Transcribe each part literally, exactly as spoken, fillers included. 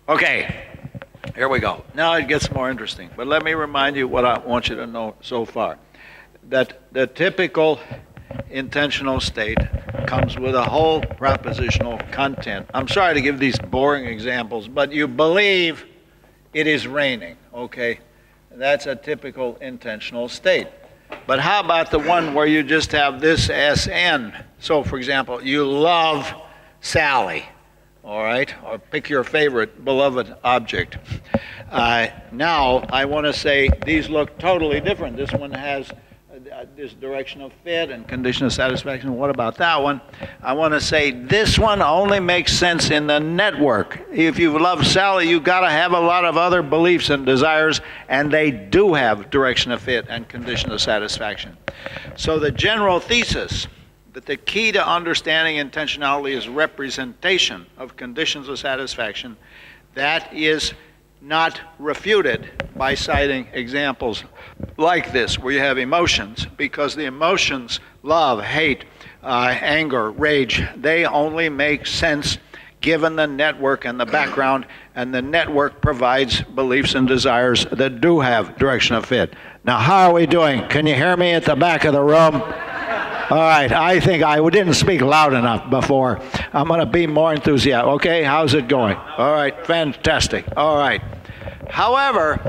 Okay, here we go. Now it gets more interesting. But let me remind you what I want you to know so far. That the typical intentional state comes with a whole propositional content. I'm sorry to give these boring examples, but you believe it is raining, okay? That's a typical intentional state. But how about the one where you just have this S N? So, for example, you love Sally, all right? Or pick your favorite beloved object. Uh, now, I want to say these look totally different. This one has uh, this direction of fit and condition of satisfaction. What about that one? I want to say this one only makes sense in the network. If you love Sally, you've got to have a lot of other beliefs and desires, and they do have direction of fit and condition of satisfaction. So the general thesis that the key to understanding intentionality is representation of conditions of satisfaction, that is not refuted by citing examples like this, where you have emotions, because the emotions, love, hate, uh, anger, rage, they only make sense given the network and the background, and the network provides beliefs and desires that do have direction of fit. Now, how are we doing? Can you hear me at the back of the room? All right, I think I didn't speak loud enough before. I'm going to be more enthusiastic. Okay, how's it going? All right, fantastic. All right. However,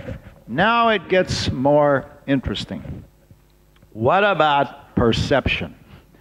now it gets more interesting. What about perception?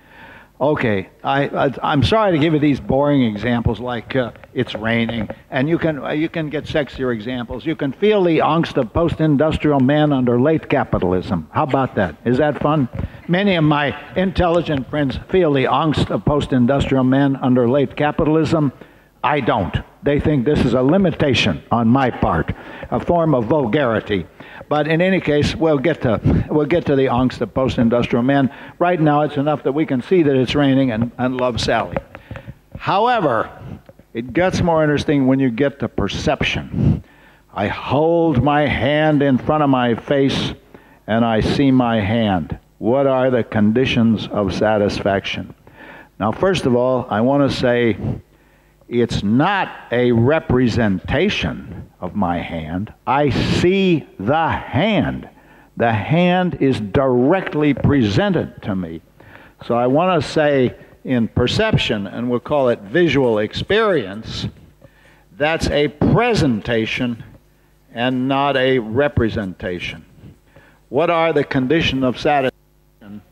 Okay, I, I, I'm sorry to give you these boring examples like uh, it's raining, and you can, uh, you can get sexier examples. You can feel the angst of post-industrial man under late capitalism. How about that? Is that fun? Many of my intelligent friends feel the angst of post-industrial men under late capitalism. I don't. They think this is a limitation on my part, a form of vulgarity. But in any case, we'll get to we'll get to the angst of post-industrial men. Right now, it's enough that we can see that it's raining and, and love Sally. However, it gets more interesting when you get to perception. I hold my hand in front of my face, and I see my hand. What are the conditions of satisfaction? Now, first of all, I want to say it's not a representation of my hand. I see the hand. The hand is directly presented to me. So I want to say in perception, and we'll call it visual experience, that's a presentation and not a representation. What are the conditions of satisfaction?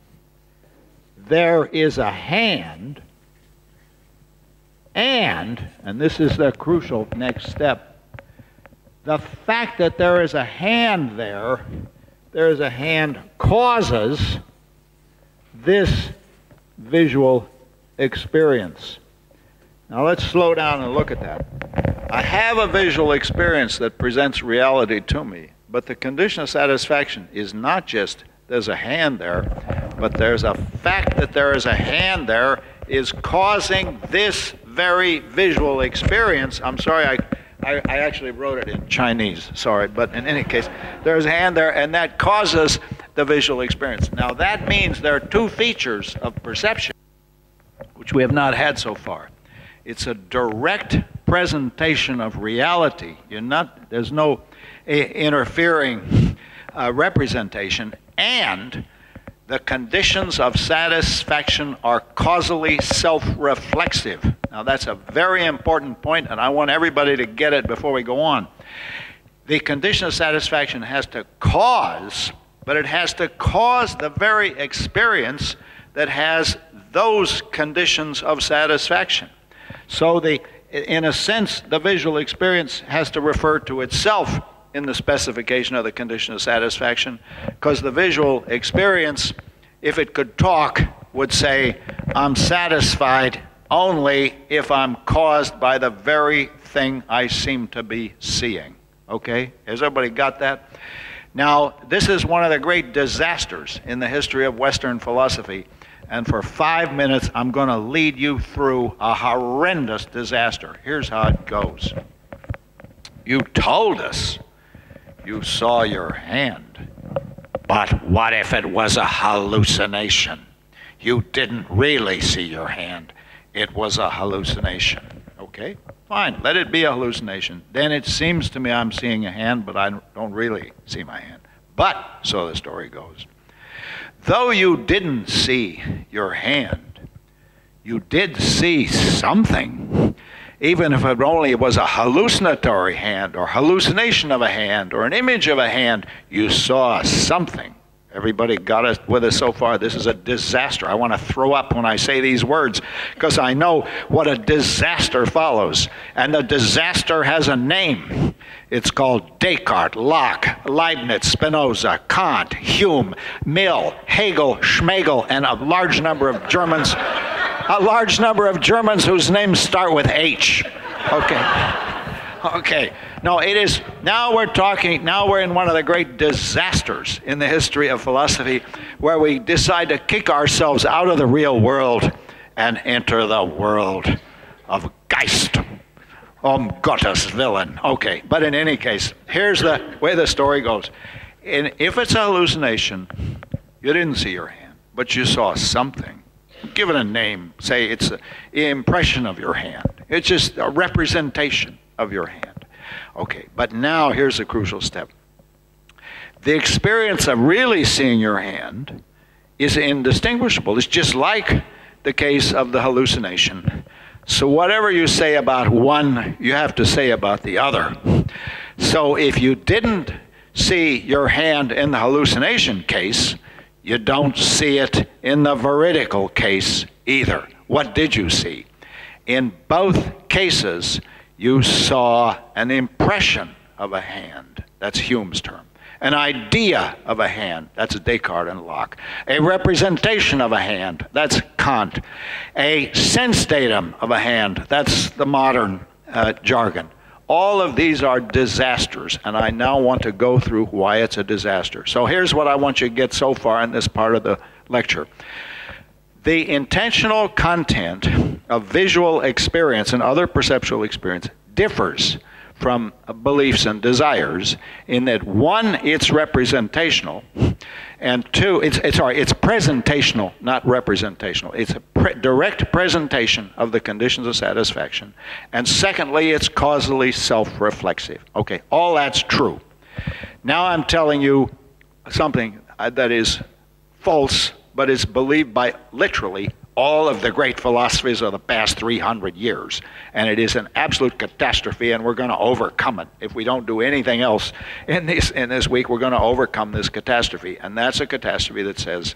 There is a hand, and, and this is the crucial next step, the fact that there is a hand there, there is a hand causes this visual experience. Now let's slow down and look at that. I have a visual experience that presents reality to me, but the condition of satisfaction is not just there's a hand there, but there's a fact that there is a hand there is causing this very visual experience. I'm sorry, I, I, I actually wrote it in Chinese, sorry, but in any case, there's a hand there, and that causes the visual experience. Now that means there are two features of perception, which we have not had so far. It's a direct presentation of reality. You're not, there's no interfering uh, representation, and the conditions of satisfaction are causally self-reflexive. Now that's a very important point, and I want everybody to get it before we go on. The condition of satisfaction has to cause, but it has to cause the very experience that has those conditions of satisfaction. So the, in a sense, the visual experience has to refer to itself in the specification of the condition of satisfaction, because the visual experience, if it could talk, would say, I'm satisfied only if I'm caused by the very thing I seem to be seeing. Okay? Has everybody got that? Now, this is one of the great disasters in the history of Western philosophy. And for five minutes, I'm going to lead you through a horrendous disaster. Here's how it goes. You told us you saw your hand, but what if it was a hallucination? You didn't really see your hand. It was a hallucination. Okay? Fine, let it be a hallucination. Then it seems to me I'm seeing a hand, but I don't really see my hand. But, so the story goes, though you didn't see your hand, you did see something. Even if it only was a hallucinatory hand, or hallucination of a hand, or an image of a hand, you saw something. Everybody got it with us so far? This is a disaster. I want to throw up when I say these words, because I know what a disaster follows. And the disaster has a name. It's called Descartes, Locke, Leibniz, Spinoza, Kant, Hume, Mill, Hegel, Schmegel, and a large number of Germans, a large number of Germans whose names start with H. Okay. Okay. No, it is, now we're talking, now we're in one of the great disasters in the history of philosophy, where we decide to kick ourselves out of the real world and enter the world of Geist. Um Gottes Willen. Okay, but in any case, here's the way the story goes. And if it's a hallucination, you didn't see your hand, but you saw something. Give it a name. Say it's an impression of your hand. It's just a representation of your hand. Okay, but now here's the crucial step. The experience of really seeing your hand is indistinguishable. It's just like the case of the hallucination. So whatever you say about one, you have to say about the other. So if you didn't see your hand in the hallucination case, you don't see it in the veridical case either. What did you see? In both cases, you saw an impression of a hand. That's Hume's term. An idea of a hand. That's Descartes and Locke. A representation of a hand. That's Kant. A sense datum of a hand. That's the modern uh, jargon. All of these are disasters, and I now want to go through why it's a disaster. So here's what I want you to get so far in this part of the lecture. The intentional content of visual experience and other perceptual experience differs from beliefs and desires in that, one, it's representational, and two, it's, it's sorry, it's presentational, not representational. It's a pre direct presentation of the conditions of satisfaction, and secondly, it's causally self-reflexive. Okay, all that's true. Now I'm telling you something that is false, but is believed by literally all of the great philosophies of the past three hundred years. And it is an absolute catastrophe, and we're going to overcome it. If we don't do anything else in this, in this week, we're going to overcome this catastrophe. And that's a catastrophe that says,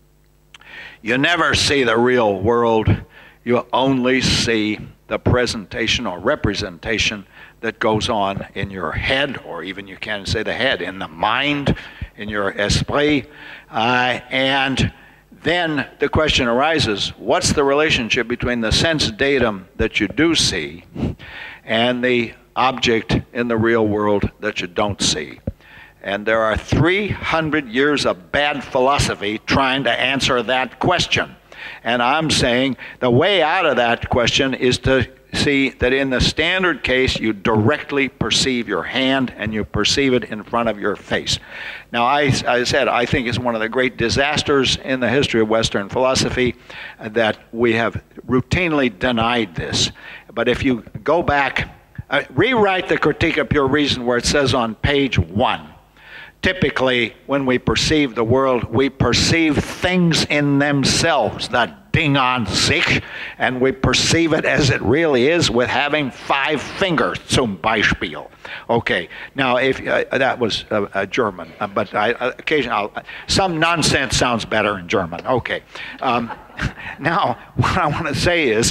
you never see the real world, you only see the presentation or representation that goes on in your head, or even you can say the head, in the mind, in your esprit, uh, and then the question arises, what's the relationship between the sense datum that you do see and the object in the real world that you don't see? And there are three hundred years of bad philosophy trying to answer that question. And I'm saying the way out of that question is to see that in the standard case, you directly perceive your hand and you perceive it in front of your face. Now, I, I said, I think it's one of the great disasters in the history of Western philosophy that we have routinely denied this. But if you go back, uh, rewrite the Critique of Pure Reason where it says on page one, typically, when we perceive the world, we perceive things in themselves, the Ding an sich, and we perceive it as it really is with having five fingers, zum Beispiel. Okay, now if uh, that was uh, uh, German, uh, but I, uh, occasionally, uh, some nonsense sounds better in German. Okay, um, now what I want to say is,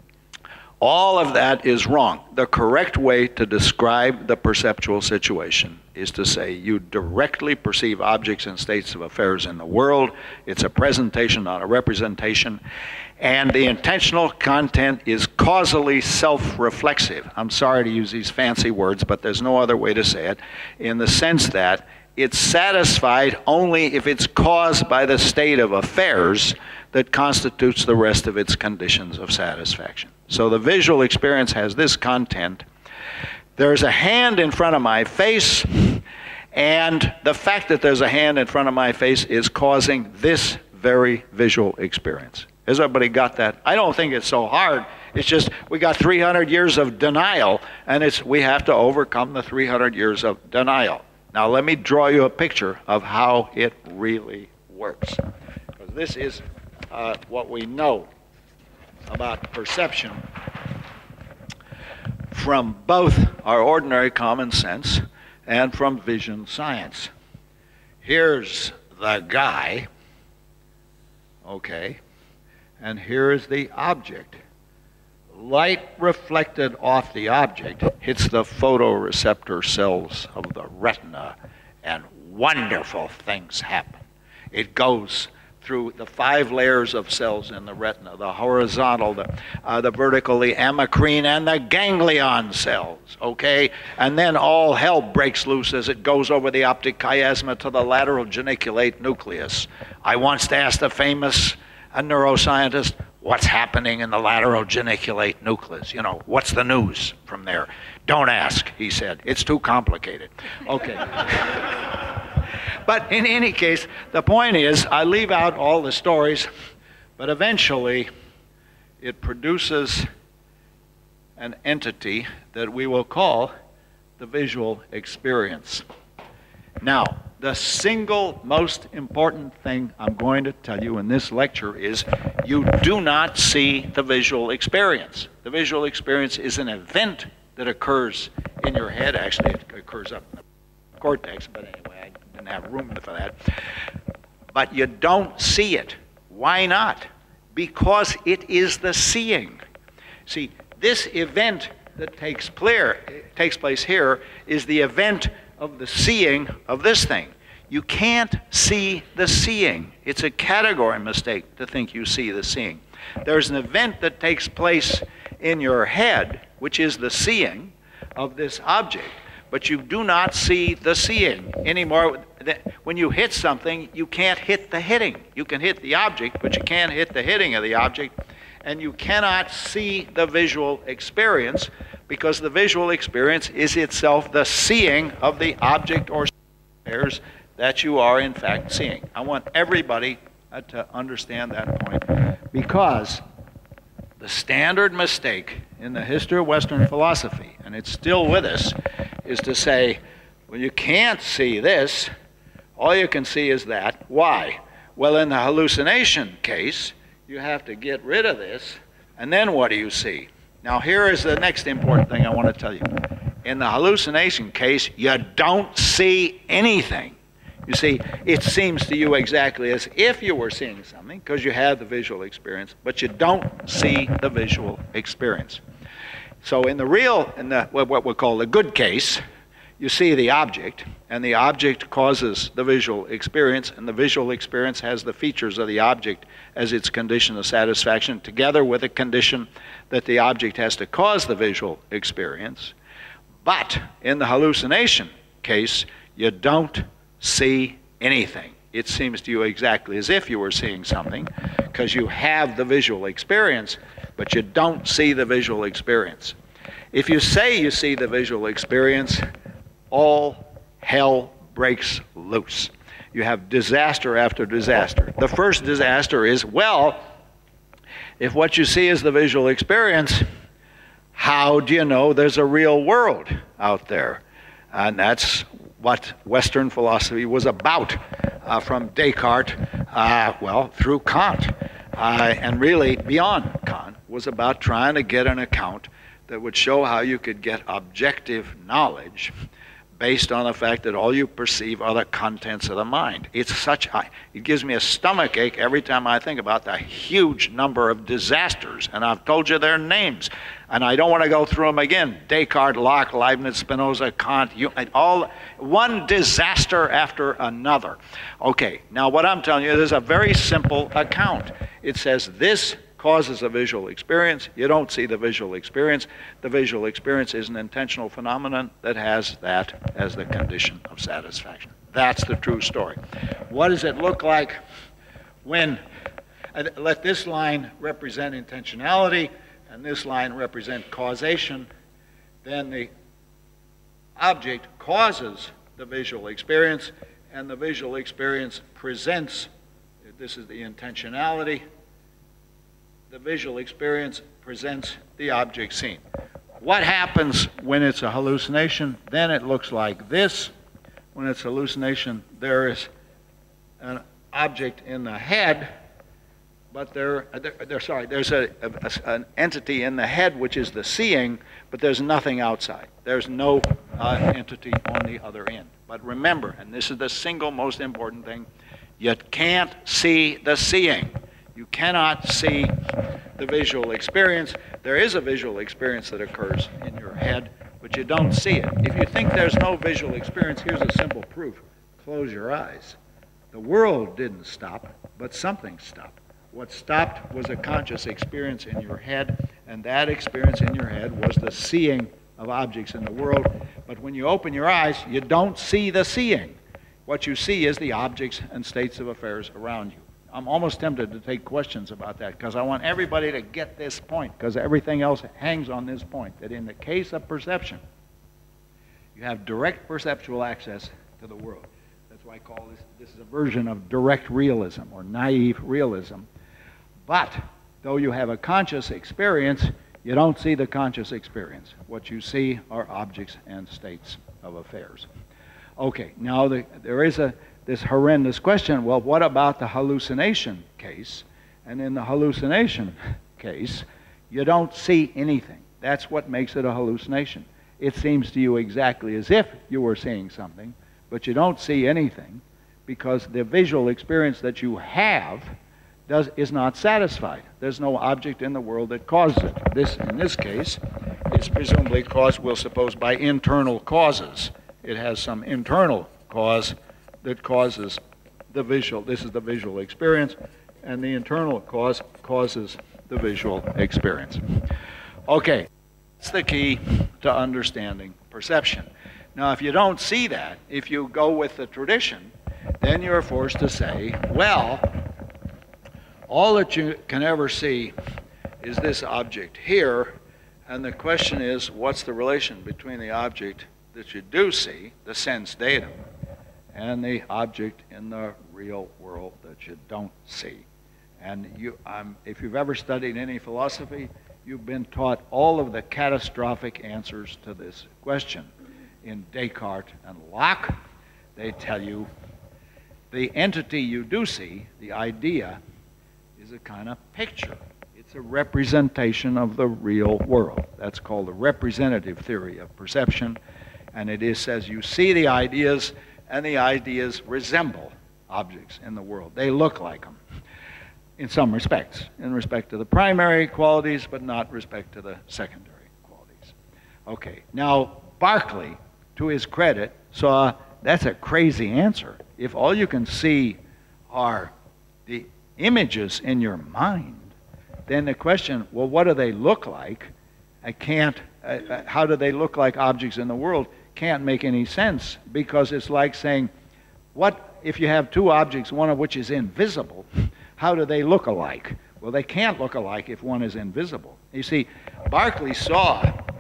all of that is wrong. The correct way to describe the perceptual situation is to say you directly perceive objects and states of affairs in the world. It's a presentation, not a representation. And the intentional content is causally self-reflexive. I'm sorry to use these fancy words, but there's no other way to say it, in the sense that it's satisfied only if it's caused by the state of affairs that constitutes the rest of its conditions of satisfaction. So the visual experience has this content. There's a hand in front of my face, and the fact that there's a hand in front of my face is causing this very visual experience. Has everybody got that? I don't think it's so hard. It's just we got three hundred years of denial, and it's we have to overcome the three hundred years of denial. Now let me draw you a picture of how it really works. Because this is uh, what we know about perception from both our ordinary common sense and from vision science. Here's the guy, okay, and here is the object. Light reflected off the object hits the photoreceptor cells of the retina, and wonderful things happen. It goes through the five layers of cells in the retina, the horizontal, the, uh, the vertical, the amacrine, and the ganglion cells, okay? And then all hell breaks loose as it goes over the optic chiasma to the lateral geniculate nucleus. I once asked a famous a neuroscientist, what's happening in the lateral geniculate nucleus? You know, what's the news from there? Don't ask, he said. It's too complicated. Okay. But in any case, the point is, I leave out all the stories, but eventually it produces an entity that we will call the visual experience. Now, the single most important thing I'm going to tell you in this lecture is you do not see the visual experience. The visual experience is an event that occurs in your head. Actually, it occurs up in the cortex, but anyway, I didn't have room for that. But you don't see it. Why not? Because it is the seeing. See, this event that takes, clear, takes place here is the event of the seeing of this thing. You can't see the seeing. It's a category mistake to think you see the seeing. There's an event that takes place in your head, which is the seeing of this object, but you do not see the seeing anymore. When you hit something, you can't hit the hitting. You can hit the object, but you can't hit the hitting of the object, and you cannot see the visual experience because the visual experience is itself the seeing of the object or pairs that you are in fact seeing. I want everybody uh, to understand that point, because the standard mistake in the history of Western philosophy, and it's still with us, is to say, well, you can't see this, all you can see is that. Why? Well, in the hallucination case, you have to get rid of this, and then what do you see? Now here is the next important thing I want to tell you. In the hallucination case, you don't see anything. You see, it seems to you exactly as if you were seeing something because you have the visual experience, but you don't see the visual experience. So in the real, in the what we call the good case, you see the object, and the object causes the visual experience, and the visual experience has the features of the object as its condition of satisfaction, together with a condition that the object has to cause the visual experience. But in the hallucination case, you don't see anything. It seems to you exactly as if you were seeing something because you have the visual experience, but you don't see the visual experience. If you say you see the visual experience, all hell breaks loose. You have disaster after disaster. The first disaster is, well, if what you see is the visual experience, how do you know there's a real world out there? And that's what Western philosophy was about, uh, from Descartes, uh, well, through Kant, uh, and really beyond Kant, was about trying to get an account that would show how you could get objective knowledge based on the fact that all you perceive are the contents of the mind. It's such, it gives me a stomach ache every time I think about the huge number of disasters, and I've told you their names, and I don't want to go through them again. Descartes, Locke, Leibniz, Spinoza, Kant, you, all, one disaster after another. Okay, now what I'm telling you is a very simple account. It says this causes a visual experience. You don't see the visual experience. The visual experience is an intentional phenomenon that has that as the condition of satisfaction. That's the true story. What does it look like when, uh, let this line represent intentionality and this line represent causation, then the object causes the visual experience and the visual experience presents, this is the intentionality, the visual experience presents the object seen. What happens when it's a hallucination? Then it looks like this. When it's hallucination, there is an object in the head, but there, there, there sorry, there's a, a, an entity in the head which is the seeing, but there's nothing outside. There's no uh, entity on the other end. But remember, and this is the single most important thing, you can't see the seeing. You cannot see the visual experience. There is a visual experience that occurs in your head, but you don't see it. If you think there's no visual experience, here's a simple proof. Close your eyes. The world didn't stop, but something stopped. What stopped was a conscious experience in your head, and that experience in your head was the seeing of objects in the world. But when you open your eyes, you don't see the seeing. What you see is the objects and states of affairs around you. I'm almost tempted to take questions about that because I want everybody to get this point, because everything else hangs on this point, that in the case of perception, you have direct perceptual access to the world. That's why I call this, this is a version of direct realism or naive realism. But though you have a conscious experience, you don't see the conscious experience. What you see are objects and states of affairs. Okay, now the, there is a this horrendous question, well, what about the hallucination case? And in the hallucination case, you don't see anything. That's what makes it a hallucination. It seems to you exactly as if you were seeing something, but you don't see anything because the visual experience that you have does, is not satisfied. There's no object in the world that causes it. This, in this case, is presumably caused, we'll suppose, by internal causes. It has some internal cause that causes the visual, this is the visual experience, and the internal cause causes the visual experience. Okay, that's the key to understanding perception. Now, if you don't see that, if you go with the tradition, then you're forced to say, well, all that you can ever see is this object here, and the question is, what's the relation between the object that you do see, the sense datum, and the object in the real world that you don't see? And you, um, if you've ever studied any philosophy, you've been taught all of the catastrophic answers to this question. In Descartes and Locke, they tell you the entity you do see, the idea, is a kind of picture. It's a representation of the real world. That's called the representative theory of perception. And it is, says you see the ideas, and the ideas resemble objects in the world. They look like them in some respects, in respect to the primary qualities, but not respect to the secondary qualities. Okay, now Berkeley, to his credit, saw that's a crazy answer. If all you can see are the images in your mind, then the question, well, what do they look like? I can't, uh, how do they look like objects in the world? Can't make any sense, because it's like saying, what if you have two objects, one of which is invisible, how do they look alike? Well, they can't look alike if one is invisible. You see, Berkeley saw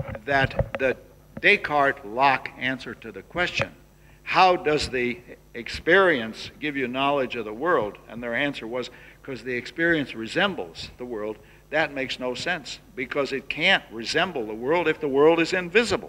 that the Descartes-Locke answer to the question, how does the experience give you knowledge of the world? And their answer was, because the experience resembles the world. That makes no sense, because it can't resemble the world if the world is invisible.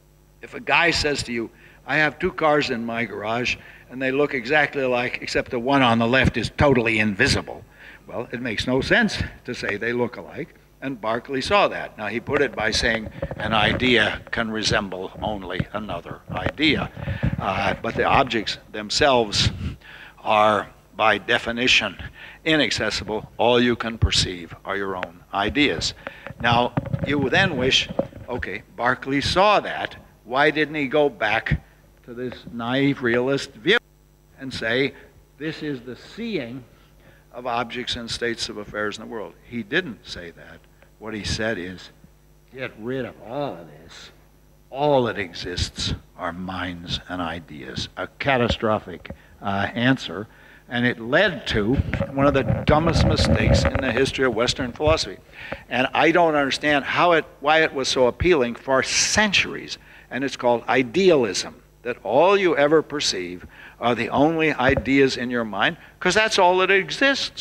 If a guy says to you, I have two cars in my garage, and they look exactly alike, except the one on the left is totally invisible. Well, it makes no sense to say they look alike, and Berkeley saw that. Now, he put it by saying an idea can resemble only another idea. Uh, but the objects themselves are, by definition, inaccessible. All you can perceive are your own ideas. Now, you then wish, okay, Berkeley saw that. Why didn't he go back to this naive realist view and say, this is the seeing of objects and states of affairs in the world? He didn't say that. What he said is, get rid of all of this. All that exists are minds and ideas. A catastrophic uh, answer. And it led to one of the dumbest mistakes in the history of Western philosophy. And I don't understand how it, why it was so appealing for centuries. And it's called idealism, that all you ever perceive are the only ideas in your mind, because that's all that exists.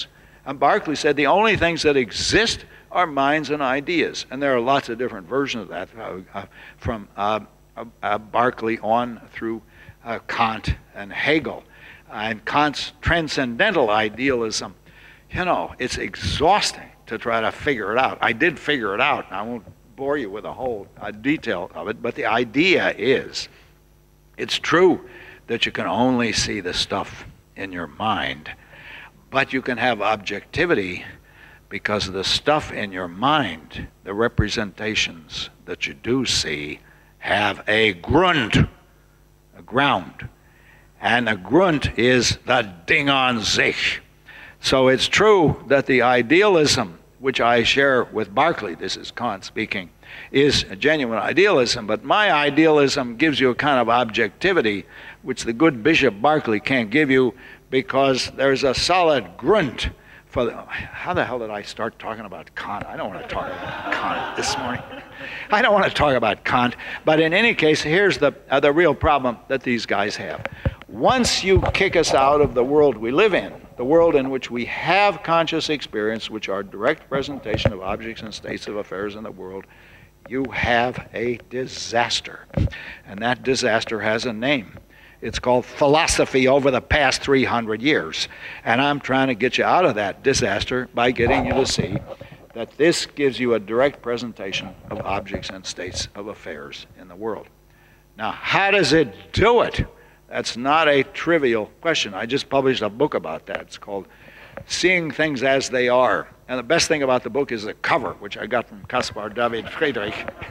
And Berkeley said the only things that exist are minds and ideas. And there are lots of different versions of that, uh, uh, from uh, uh, Berkeley on through uh, Kant and Hegel. And Kant's transcendental idealism, you know, it's exhausting to try to figure it out. I did figure it out, and I won't bore you with a whole uh, detail of it, but the idea is, it's true that you can only see the stuff in your mind, but you can have objectivity because the stuff in your mind, the representations that you do see, have a Grund, a ground. And the Grund is the Ding an sich. So it's true that the idealism, which I share with Berkeley, this is Kant speaking, is a genuine idealism, but my idealism gives you a kind of objectivity which the good Bishop Berkeley can't give you, because there's a solid Grund for the, how the hell did I start talking about Kant? I don't want to talk about Kant this morning. I don't want to talk about Kant, but in any case, here's the, uh, the real problem that these guys have. Once you kick us out of the world we live in, the world in which we have conscious experience, which are direct presentation of objects and states of affairs in the world, you have a disaster. And that disaster has a name. It's called philosophy over the past three hundred years. And I'm trying to get you out of that disaster by getting you to see that this gives you a direct presentation of objects and states of affairs in the world. Now, how does it do it? That's not a trivial question. I just published a book about that. It's called Seeing Things as They Are. And the best thing about the book is the cover, which I got from Caspar David Friedrich.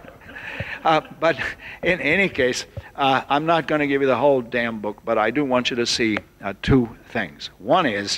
uh, but in any case, uh, I'm not going to give you the whole damn book, but I do want you to see uh, two things. One is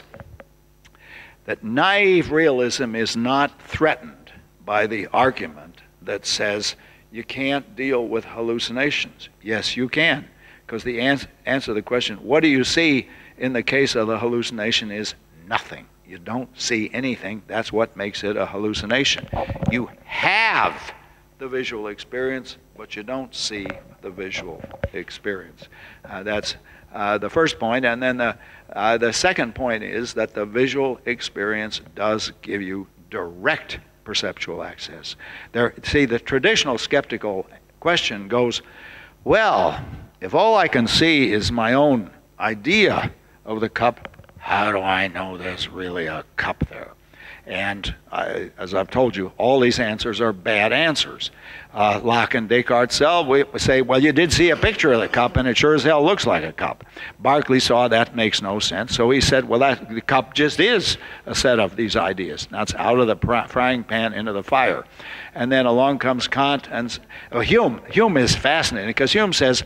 that naive realism is not threatened by the argument that says you can't deal with hallucinations. Yes, you can. Because the ans answer to the question, what do you see in the case of the hallucination, is nothing. You don't see anything. That's what makes it a hallucination. You have the visual experience, but you don't see the visual experience. Uh, that's uh, the first point. And then the, uh, the second point is that the visual experience does give you direct perceptual access. There, see, the traditional skeptical question goes, well, if all I can see is my own idea of the cup, how do I know there's really a cup there? And I, as I've told you, all these answers are bad answers. Uh, Locke and Descartes self, we say, well, you did see a picture of the cup, and it sure as hell looks like a cup. Berkeley saw that makes no sense, so he said, well, that, the cup just is a set of these ideas. Now it's out of the frying pan into the fire. And then along comes Kant, and oh, Hume. Hume is fascinating, because Hume says,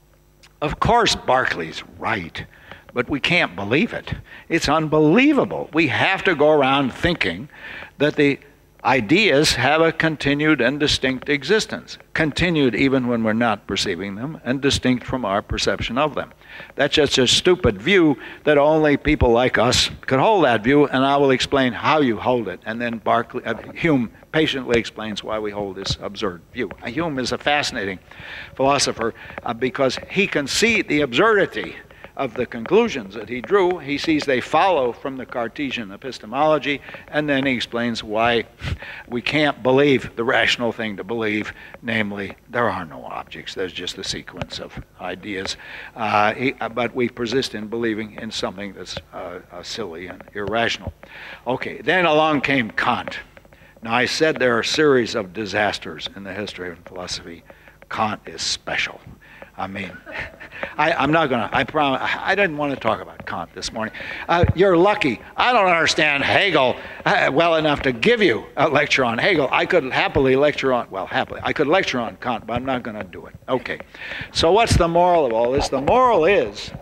of course Berkeley's right, but we can't believe it. It's unbelievable. We have to go around thinking that the ideas have a continued and distinct existence, continued even when we're not perceiving them, and distinct from our perception of them. That's just a stupid view that only people like us could hold that view, and I will explain how you hold it. And then Berkeley, uh, Hume patiently explains why we hold this absurd view. Uh, Hume is a fascinating philosopher uh, because he can see the absurdity of the conclusions that he drew. He sees they follow from the Cartesian epistemology, and then he explains why we can't believe the rational thing to believe, namely, there are no objects, there's just a sequence of ideas. Uh, he, uh, but we persist in believing in something that's uh, uh, silly and irrational. Okay, then along came Kant. Now, I said there are a series of disasters in the history of philosophy. Kant is special. I mean, I, I'm not going to, I promise, I didn't want to talk about Kant this morning. Uh, you're lucky. I don't understand Hegel uh, well enough to give you a lecture on Hegel. I could happily lecture on, well, happily, I could lecture on Kant, but I'm not going to do it. Okay. So what's the moral of all this? The moral is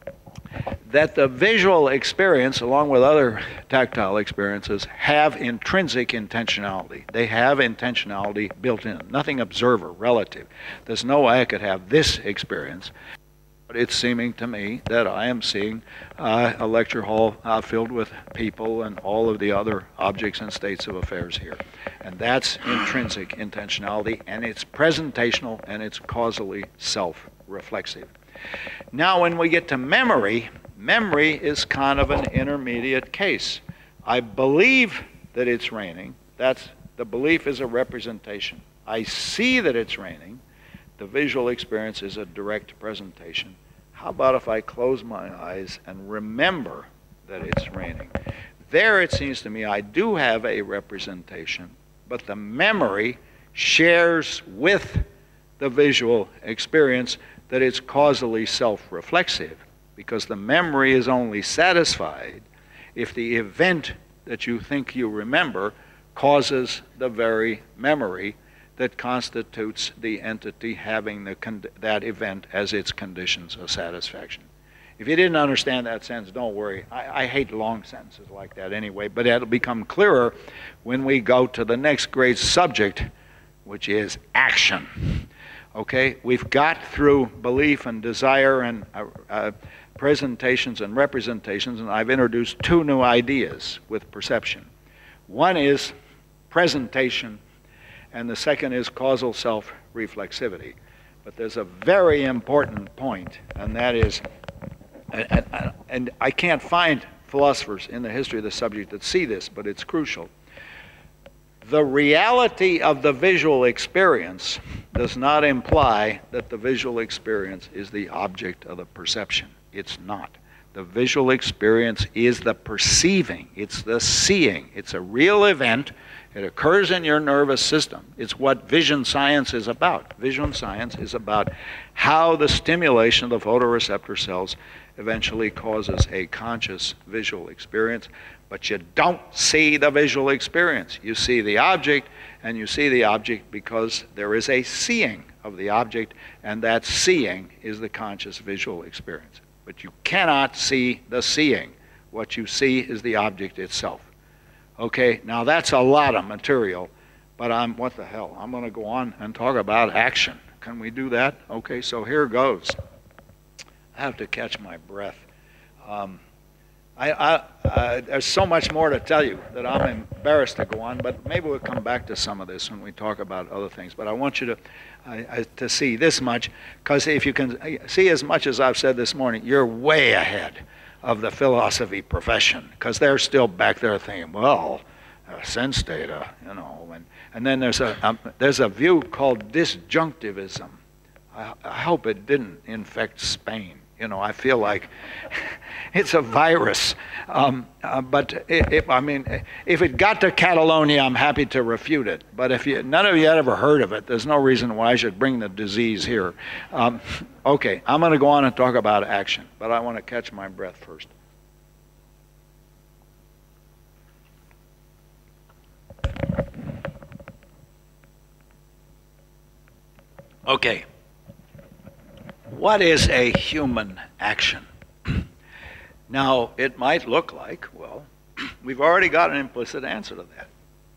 that the visual experience, along with other tactile experiences, have intrinsic intentionality. They have intentionality built in. Nothing observer, relative. There's no way I could have this experience. But it's seeming to me that I am seeing uh, a lecture hall uh, filled with people and all of the other objects and states of affairs here. And that's intrinsic intentionality, and it's presentational, and it's causally self-reflexive. Now, when we get to memory, memory is kind of an intermediate case. I believe that it's raining. That's, the belief is a representation. I see that it's raining. The visual experience is a direct presentation. How about if I close my eyes and remember that it's raining? There, it seems to me, I do have a representation, but the memory shares with the visual experience that it's causally self-reflexive, because the memory is only satisfied if the event that you think you remember causes the very memory that constitutes the entity having the that event as its conditions of satisfaction. If you didn't understand that sentence, don't worry. I, I hate long sentences like that anyway, but it'll become clearer when we go to the next great subject, which is action. Okay? We've got through belief and desire and uh, uh, presentations and representations, and I've introduced two new ideas with perception. One is presentation, and the second is causal self-reflexivity. But there's a very important point, and that is, and, and, and I can't find philosophers in the history of the subject that see this, but it's crucial. The reality of the visual experience does not imply that the visual experience is the object of the perception. It's not. The visual experience is the perceiving. It's the seeing. It's a real event. It occurs in your nervous system. It's what vision science is about. Vision science is about how the stimulation of the photoreceptor cells eventually causes a conscious visual experience. But you don't see the visual experience. You see the object, and you see the object because there is a seeing of the object, and that seeing is the conscious visual experience. But you cannot see the seeing. What you see is the object itself. Okay, now that's a lot of material, but I'm, what the hell, I'm going to go on and talk about action. Can we do that? Okay, so here goes. I have to catch my breath. Um, I, I, uh, there's so much more to tell you that I'm embarrassed to go on, but maybe we'll come back to some of this when we talk about other things. But I want you to, uh, to see this much, because if you can see as much as I've said this morning, you're way ahead of the philosophy profession, because they're still back there thinking, well, uh, sense data, you know. And, and then there's a, um, there's a view called disjunctivism. I, I hope it didn't infect Spain. You know, I feel like it's a virus. Um, uh, but it, it, I mean, if it got to Catalonia, I'm happy to refute it. But if you, none of you had ever heard of it, there's no reason why I should bring the disease here. Um, okay, I'm going to go on and talk about action, but I want to catch my breath first. Okay. What is a human action? Now, it might look like, well, we've already got an implicit answer to that.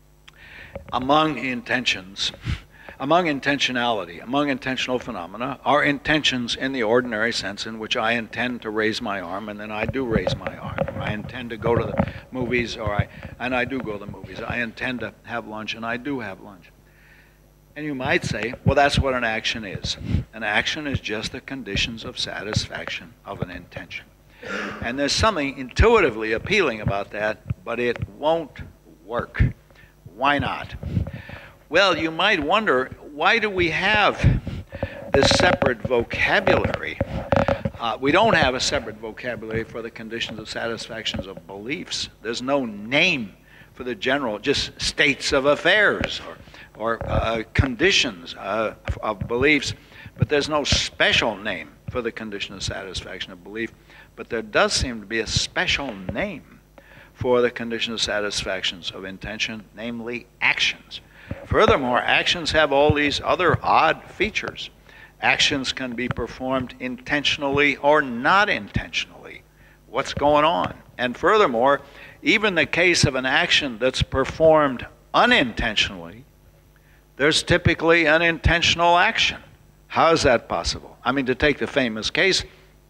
Among intentions, among intentionality, among intentional phenomena, are intentions in the ordinary sense in which I intend to raise my arm, and then I do raise my arm. I intend to go to the movies, or I, and I do go to the movies. I intend to have lunch, and I do have lunch. And you might say, well, that's what an action is. An action is just the conditions of satisfaction of an intention. And there's something intuitively appealing about that, but it won't work. Why not? Well, you might wonder, why do we have this separate vocabulary? Uh, we don't have a separate vocabulary for the conditions of satisfactions of beliefs. There's no name for the general, just states of affairs, or or uh, conditions uh, of beliefs, but there's no special name for the condition of satisfaction of belief. But there does seem to be a special name for the condition of satisfactions of intention, namely actions. Furthermore, actions have all these other odd features. Actions can be performed intentionally or not intentionally. What's going on? And furthermore, even the case of an action that's performed unintentionally, there's typically an intentional action. How is that possible? I mean, to take the famous case,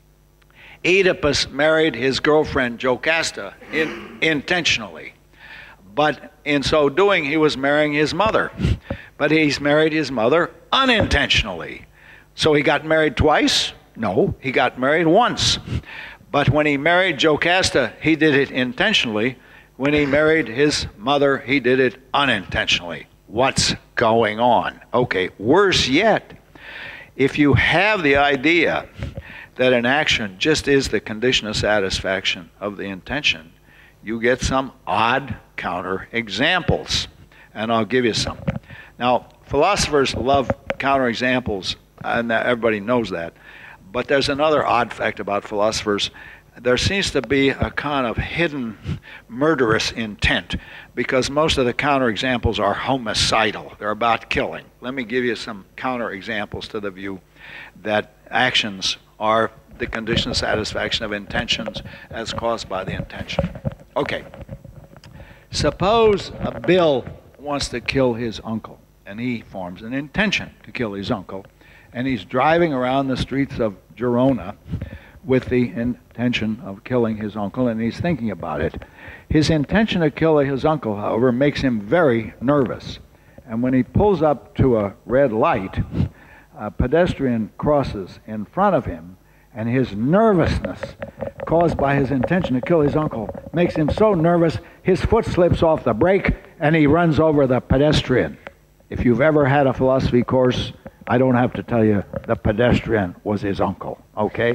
Oedipus married his girlfriend Jocasta in, intentionally. But in so doing, he was marrying his mother. But he's married his mother unintentionally. So he got married twice? No, he got married once. But when he married Jocasta, he did it intentionally. When he married his mother, he did it unintentionally. What's going on? Okay, worse yet, if you have the idea that an action just is the condition of satisfaction of the intention, you get some odd counter examples. And I'll give you some. Now, philosophers love counter examples, and everybody knows that. But there's another odd fact about philosophers. There seems to be a kind of hidden murderous intent, because most of the counter examples are homicidal. They're about killing. Let me give you some counter examples to the view that actions are the condition of satisfaction of intentions as caused by the intention. Okay. Suppose a Bill wants to kill his uncle, and he forms an intention to kill his uncle, and he's driving around the streets of Girona with the intention of killing his uncle, and he's thinking about it. His intention to kill his uncle, however, makes him very nervous. And when he pulls up to a red light, a pedestrian crosses in front of him, and his nervousness, caused by his intention to kill his uncle, makes him so nervous, his foot slips off the brake, and he runs over the pedestrian. If you've ever had a philosophy course, I don't have to tell you, the pedestrian was his uncle, okay?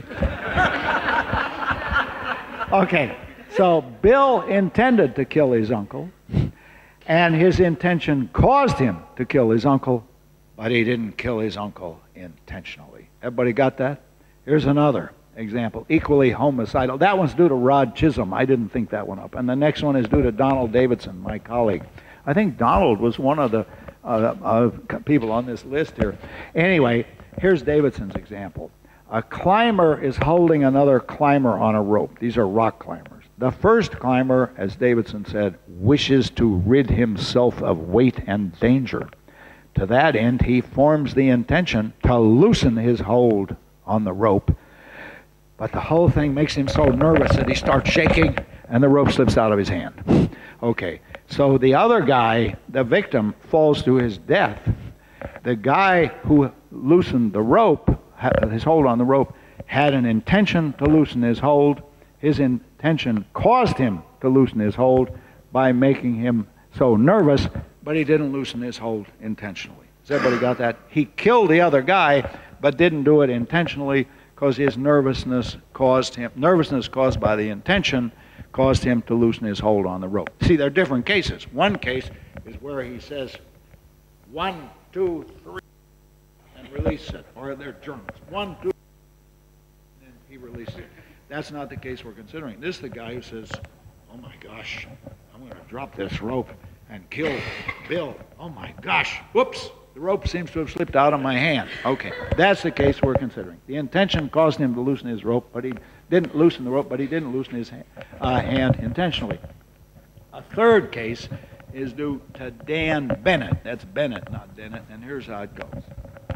Okay, so Bill intended to kill his uncle, and his intention caused him to kill his uncle, but he didn't kill his uncle intentionally. Everybody got that? Here's another example, equally homicidal. That one's due to Rod Chisholm. I didn't think that one up. And the next one is due to Donald Davidson, my colleague. I think Donald was one of the uh, uh, people on this list here. Anyway, here's Davidson's example. A climber is holding another climber on a rope. These are rock climbers. The first climber, as Davidson said, wishes to rid himself of weight and danger. To that end, he forms the intention to loosen his hold on the rope. But the whole thing makes him so nervous that he starts shaking, and the rope slips out of his hand. Okay, so the other guy, the victim, falls to his death. The guy who loosened the rope, his hold on the rope, had an intention to loosen his hold. His intention caused him to loosen his hold by making him so nervous, but he didn't loosen his hold intentionally. Has everybody got that? He killed the other guy, but didn't do it intentionally, because his nervousness caused him, nervousness caused by the intention caused him to loosen his hold on the rope. See, there are different cases. One case is where he says, one, two, three, and release it. Or they're Germans. One, two, and he releases it. That's not the case we're considering. This is the guy who says, oh my gosh, I'm going to drop this rope and kill Bill. Oh my gosh, whoops. The rope seems to have slipped out of my hand. Okay, that's the case we're considering. The intention caused him to loosen his rope, but he didn't loosen the rope, but he didn't loosen his hand, uh, hand intentionally. A third case is due to Dan Bennett. That's Bennett, not Dennett, and here's how it goes.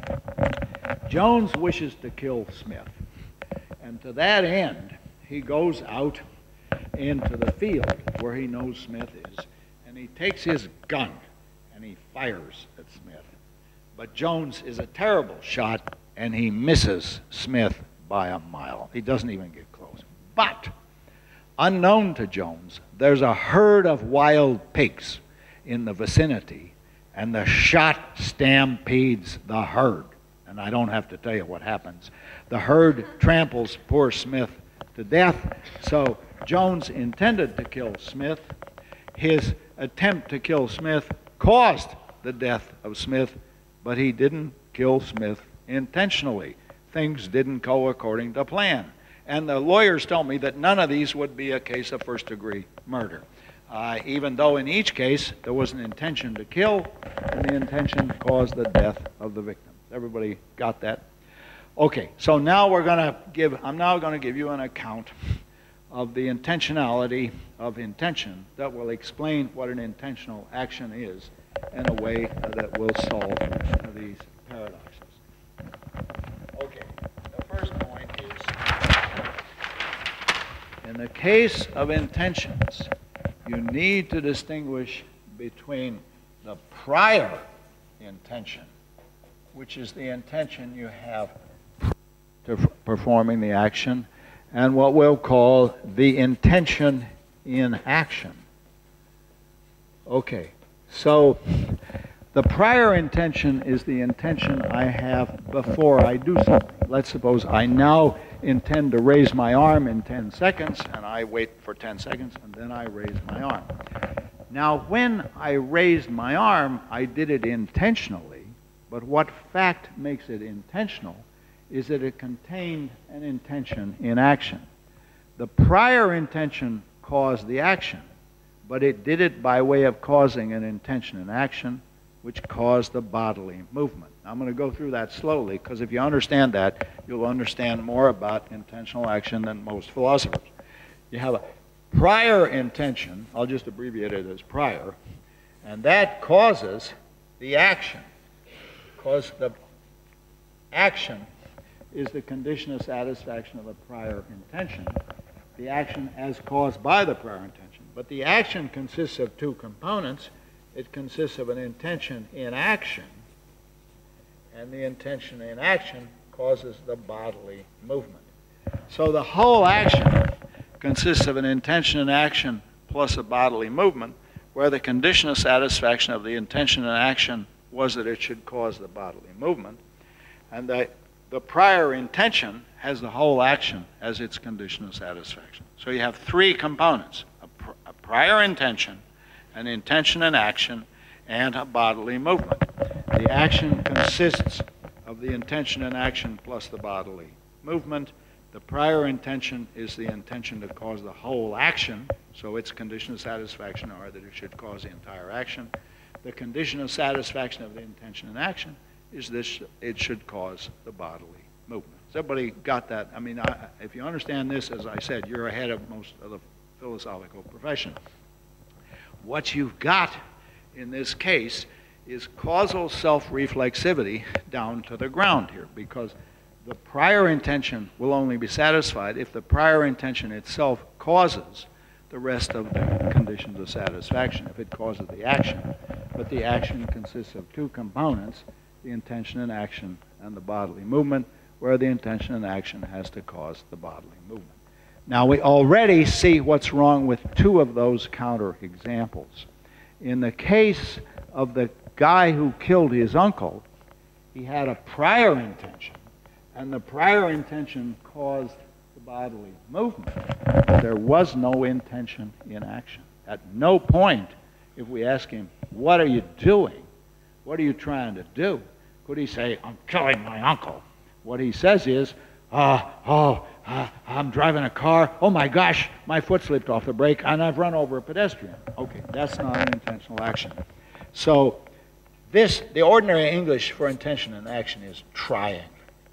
Jones wishes to kill Smith, and to that end, he goes out into the field where he knows Smith is, and he takes his gun, and he fires at Smith. But Jones is a terrible shot, and he misses Smith by a mile. He doesn't even get close. But, unknown to Jones, there's a herd of wild pigs in the vicinity, and the shot stampedes the herd. And I don't have to tell you what happens. The herd tramples poor Smith to death, so Jones intended to kill Smith. His attempt to kill Smith caused the death of Smith, but he didn't kill Smith intentionally. Things didn't go according to plan. And the lawyers tell me that none of these would be a case of first-degree murder, uh, even though in each case there was an intention to kill, and the intention caused the death of the victim. Everybody got that? Okay, so now we're going to give, I'm now going to give you an account of the intentionality of intention that will explain what an intentional action is in a way that will solve these paradoxes. Okay, the first point is, in the case of intentions, you need to distinguish between the prior intention, which is the intention you have to performing the action, and what we'll call the intention in action. Okay, so the prior intention is the intention I have before I do something. Let's suppose I now intend to raise my arm in ten seconds, and I wait for ten seconds, and then I raise my arm. Now, when I raised my arm, I did it intentionally, but what fact makes it intentional is that it contained an intention in action. The prior intention caused the action, but it did it by way of causing an intention in action, which caused the bodily movement. I'm going to go through that slowly, because if you understand that, you'll understand more about intentional action than most philosophers. You have a prior intention, I'll just abbreviate it as prior, and that causes the action, because the action is the condition of satisfaction of the prior intention, the action as caused by the prior intention. But the action consists of two components. It consists of an intention in action, and the intention in action causes the bodily movement. So the whole action consists of an intention in action plus a bodily movement, where the condition of satisfaction of the intention in action was that it should cause the bodily movement, and the, the prior intention has the whole action as its condition of satisfaction. So you have three components: a, pr a prior intention, an intention in action, and a bodily movement. The action consists of the intention in action plus the bodily movement. The prior intention is the intention to cause the whole action, so its condition of satisfaction are that it should cause the entire action. The condition of satisfaction of the intention in action is this: it should cause the bodily movement. Has everybody got that? I mean, I, if you understand this, as I said, you're ahead of most of the philosophical profession. What you've got in this case is causal self-reflexivity down to the ground here, because the prior intention will only be satisfied if the prior intention itself causes the rest of the conditions of satisfaction, if it causes the action. But the action consists of two components: the intention in action and the bodily movement, where the intention in action has to cause the bodily movement. Now, we already see what's wrong with two of those counter-examples. In the case of the guy who killed his uncle, he had a prior intention, and the prior intention caused the bodily movement. But there was no intention in action. At no point, if we ask him, "What are you doing? What are you trying to do?" could he say, "I'm killing my uncle." What he says is, uh, oh, uh, I'm driving a car. Oh my gosh, my foot slipped off the brake and I've run over a pedestrian. Okay, that's not an intentional action. So this, the ordinary English for intention and action is trying.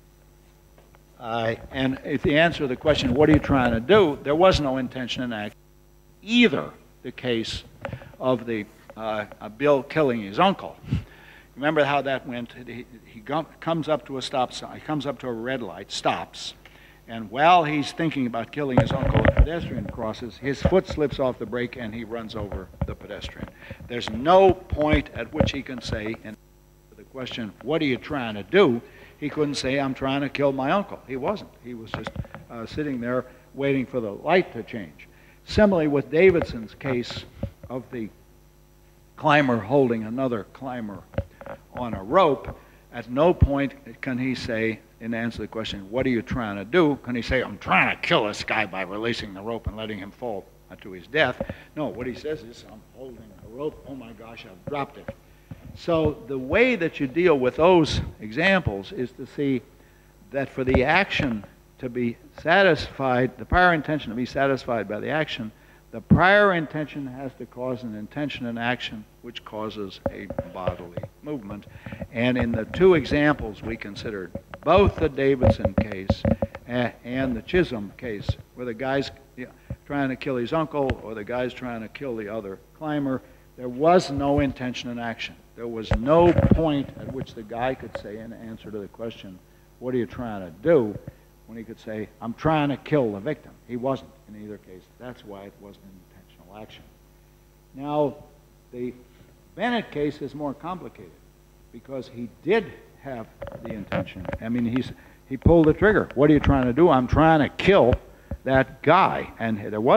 Uh, and if the answer to the question, what are you trying to do, there was no intention in action. Either the case of the uh, Bill killing his uncle. Remember how that went? He, he comes up to a stop sign, he comes up to a red light, stops, and while he's thinking about killing his uncle, a pedestrian crosses, his foot slips off the brake, and he runs over the pedestrian. There's no point at which he can say, and the question, what are you trying to do? He couldn't say, I'm trying to kill my uncle. He wasn't. He was just uh, sitting there waiting for the light to change. Similarly, with Davidson's case of the climber holding another climber on a rope, at no point can he say, in answer to the question, what are you trying to do, can he say, I'm trying to kill this guy by releasing the rope and letting him fall to his death. No, what he says is, I'm holding a rope, oh my gosh, I've dropped it. So the way that you deal with those examples is to see that for the action to be satisfied, the prior intention to be satisfied by the action, the prior intention has to cause an intention in action which causes a bodily movement. And in the two examples we considered, both the Davidson case and the Chisholm case, where the guy's trying to kill his uncle or the guy's trying to kill the other climber, there was no intention in action. There was no point at which the guy could say in answer to the question, what are you trying to do, when he could say, I'm trying to kill the victim. He wasn't in either case. That's why it wasn't an intentional action. Now, the Bennett case is more complicated because he did have the intention. I mean, he's, he pulled the trigger. What are you trying to do? I'm trying to kill that guy. And there wasn't.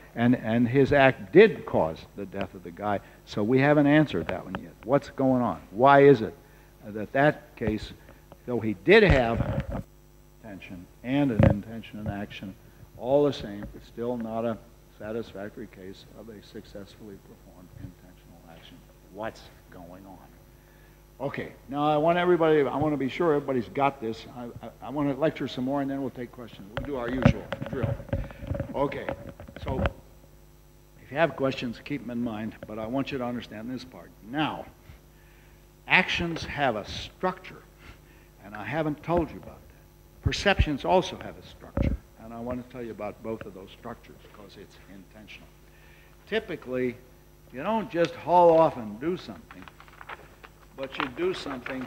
And, and his act did cause the death of the guy, so we haven't answered that one yet. What's going on? Why is it that that case, though he did have an intention and an intention and action, all the same, it's still not a satisfactory case of a successfully performed intentional action. What's going on? Okay, now I want everybody, I want to be sure everybody's got this. I, I, I want to lecture some more and then we'll take questions. We'll do our usual drill. Okay, so if you have questions, keep them in mind, but I want you to understand this part. Now, actions have a structure, and I haven't told you about that. Perceptions also have a structure, and I want to tell you about both of those structures because it's intentional. Typically, you don't just haul off and do something, but you do something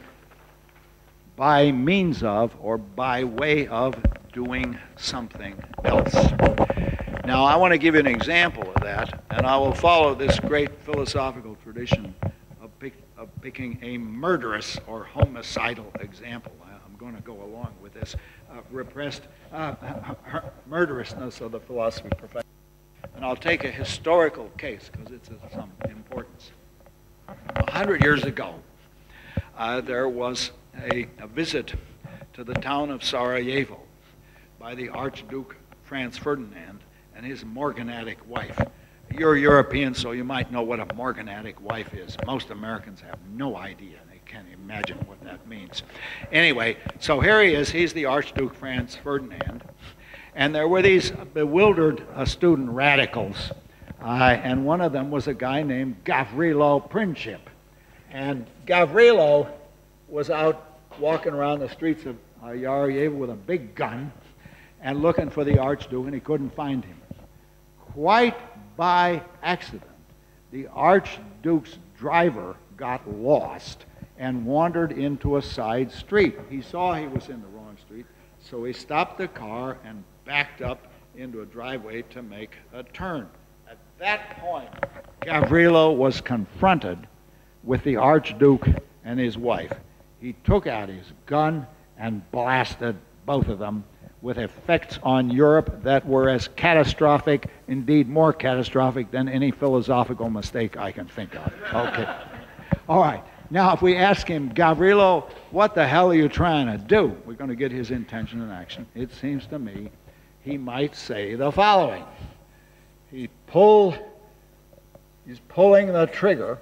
by means of or by way of doing something else. Now, I want to give you an example of that, and I will follow this great philosophical tradition of, pick, of picking a murderous or homicidal example. I'm going to go along with this uh, repressed uh, murderousness of the philosophy profession. And I'll take a historical case because it's of some importance. A hundred years ago, uh, there was a, a visit to the town of Sarajevo by the Archduke Franz Ferdinand and his morganatic wife. You're European, so you might know what a morganatic wife is. Most Americans have no idea. They can't imagine what that means. Anyway, so here he is. He's the Archduke Franz Ferdinand. And there were these bewildered uh, student radicals. Uh, and one of them was a guy named Gavrilo Princip. And Gavrilo was out walking around the streets of uh, Sarajevo with a big gun and looking for the Archduke, and he couldn't find him. Quite by accident, the Archduke's driver got lost and wandered into a side street. He saw he was in the wrong street, so he stopped the car and backed up into a driveway to make a turn. At that point, Gavrilo was confronted with the Archduke and his wife. He took out his gun and blasted both of them with effects on Europe that were as catastrophic, indeed more catastrophic than any philosophical mistake I can think of. Okay. All right. Now, if we ask him, Gavrilo, what the hell are you trying to do? We're going to get his intention and action. It seems to me he might say the following. He pull, he's pulling the trigger,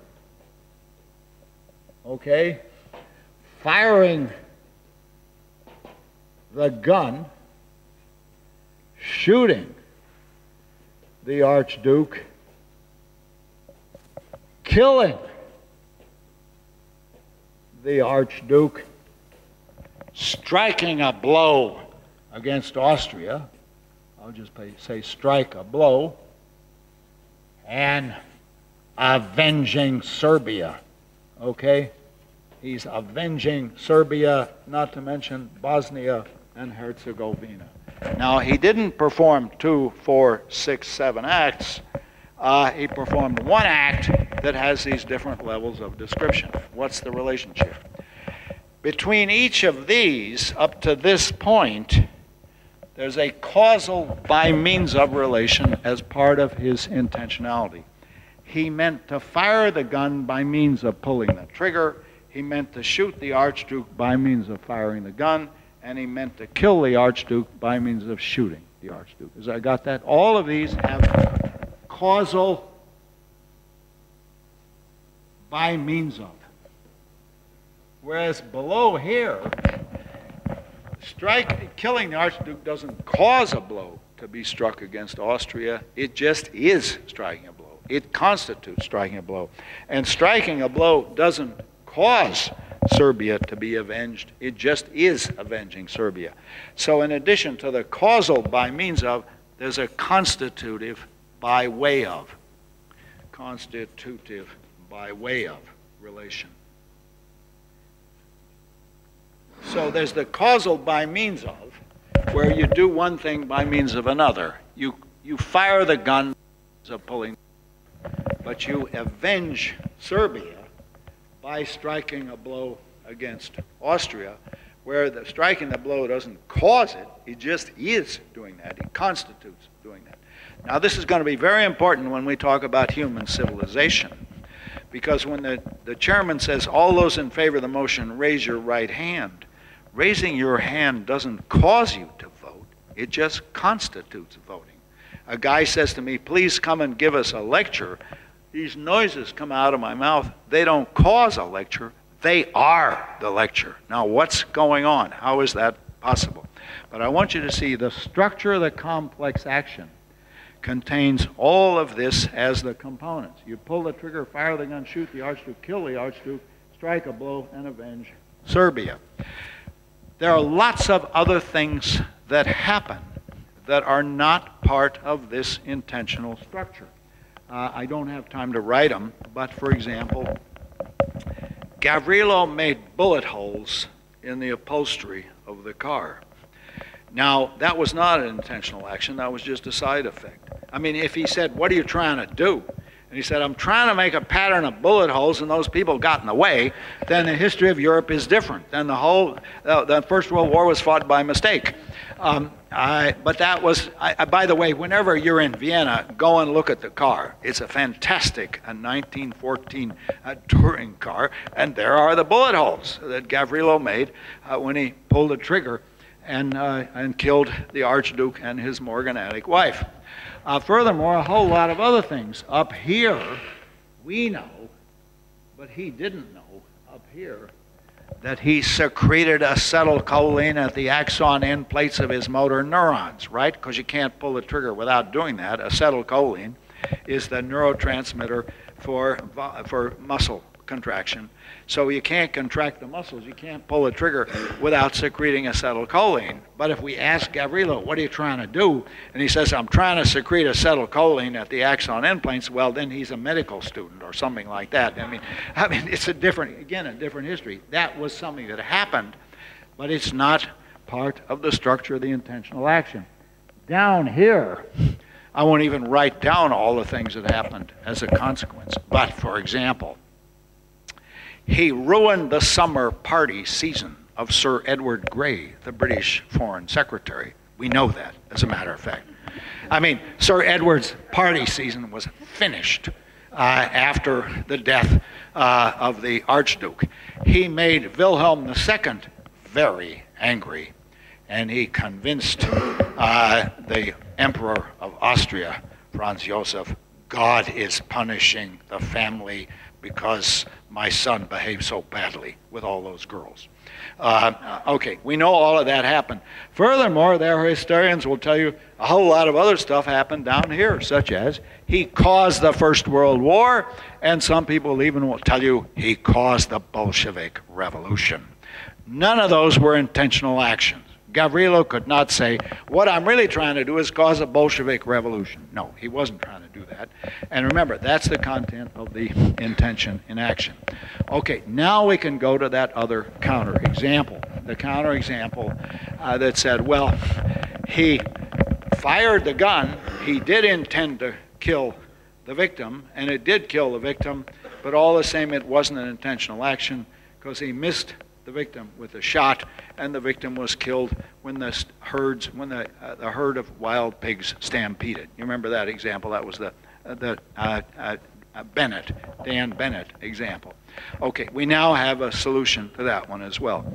okay, firing the gun, shooting the Archduke, killing the Archduke, striking a blow against Austria. I'll just pay, say strike a blow, and avenging Serbia. Okay? He's avenging Serbia, not to mention Bosnia and Herzegovina. Now, he didn't perform two, four, six, seven acts. Uh, he performed one act that has these different levels of description. What's the relationship? Between each of these, up to this point, there's a causal by means of relation as part of his intentionality. He meant to fire the gun by means of pulling the trigger. He meant to shoot the Archduke by means of firing the gun. And he meant to kill the Archduke by means of shooting the Archduke. As I got that? All of these have causal by means of. Whereas below here, strike, killing the Archduke doesn't cause a blow to be struck against Austria. It just is striking a blow. It constitutes striking a blow. And striking a blow doesn't cause Serbia to be avenged. It just is avenging Serbia. So in addition to the causal by means of, there's a constitutive by way of. Constitutive by way of relation. So there's the causal by means of, where you do one thing by means of another. You, you fire the gun of pulling, but you avenge Serbia by striking a blow against Austria, where the striking the blow doesn't cause it, it just is doing that. It constitutes doing that. Now, this is going to be very important when we talk about human civilization, because when the, the chairman says, all those in favor of the motion, raise your right hand, raising your hand doesn't cause you to vote. It just constitutes voting. A guy says to me, please come and give us a lecture. These noises come out of my mouth. They don't cause a lecture. They are the lecture. Now, what's going on? How is that possible? But I want you to see the structure of the complex action contains all of this as the components. You pull the trigger, fire the gun, shoot the Archduke, kill the Archduke, strike a blow, and avenge Serbia. There are lots of other things that happen that are not part of this intentional structure. Uh, I don't have time to write them, but for example, Gavrilo made bullet holes in the upholstery of the car. Now, that was not an intentional action, that was just a side effect. I mean, if he said, what are you trying to do? And he said, I'm trying to make a pattern of bullet holes and those people got in the way, then the history of Europe is different. Then the whole, uh, the First World War was fought by mistake. Um, I, but that was, I, I, by the way, whenever you're in Vienna, go and look at the car. It's a fantastic a nineteen fourteen uh, touring car, and there are the bullet holes that Gavrilo made uh, when he pulled the trigger and, uh, and killed the Archduke and his morganatic wife. Uh, furthermore, a whole lot of other things. Up here, we know, but he didn't know up here, that he secreted acetylcholine at the axon end plates of his motor neurons, right? Because you can't pull the trigger without doing that. Acetylcholine is the neurotransmitter for, for muscle contraction. So you can't contract the muscles, you can't pull the trigger without secreting acetylcholine. But if we ask Gavrilo, what are you trying to do? And he says, I'm trying to secrete acetylcholine at the axon end plates, well, then he's a medical student or something like that. I mean, I mean, it's a different, again, a different history. That was something that happened, but it's not part of the structure of the intentional action. Down here, I won't even write down all the things that happened as a consequence. But, for example, he ruined the summer party season of Sir Edward Grey, the British Foreign Secretary. We know that, as a matter of fact. I mean, Sir Edward's party season was finished uh, after the death uh, of the Archduke. He made Wilhelm the Second very angry, and he convinced uh, the Emperor of Austria, Franz Joseph, God is punishing the family because my son behaved so badly with all those girls. Uh, okay, we know all of that happened. Furthermore, their historians will tell you a whole lot of other stuff happened down here, such as he caused the First World War, and some people even will tell you he caused the Bolshevik Revolution. None of those were intentional actions. Gavrilo could not say, what I'm really trying to do is cause a Bolshevik revolution. No, he wasn't trying to do that. And remember, that's the content of the intention in action. Okay, now we can go to that other counterexample. The counterexample uh, that said, well, he fired the gun, he did intend to kill the victim, and it did kill the victim, but all the same it wasn't an intentional action because he missed the victim with a shot, and the victim was killed when the herds, when the, uh, the herd of wild pigs stampeded. You remember that example? That was the, uh, the uh, uh, uh, Bennett, Dan Bennett example. Okay, we now have a solution to that one as well.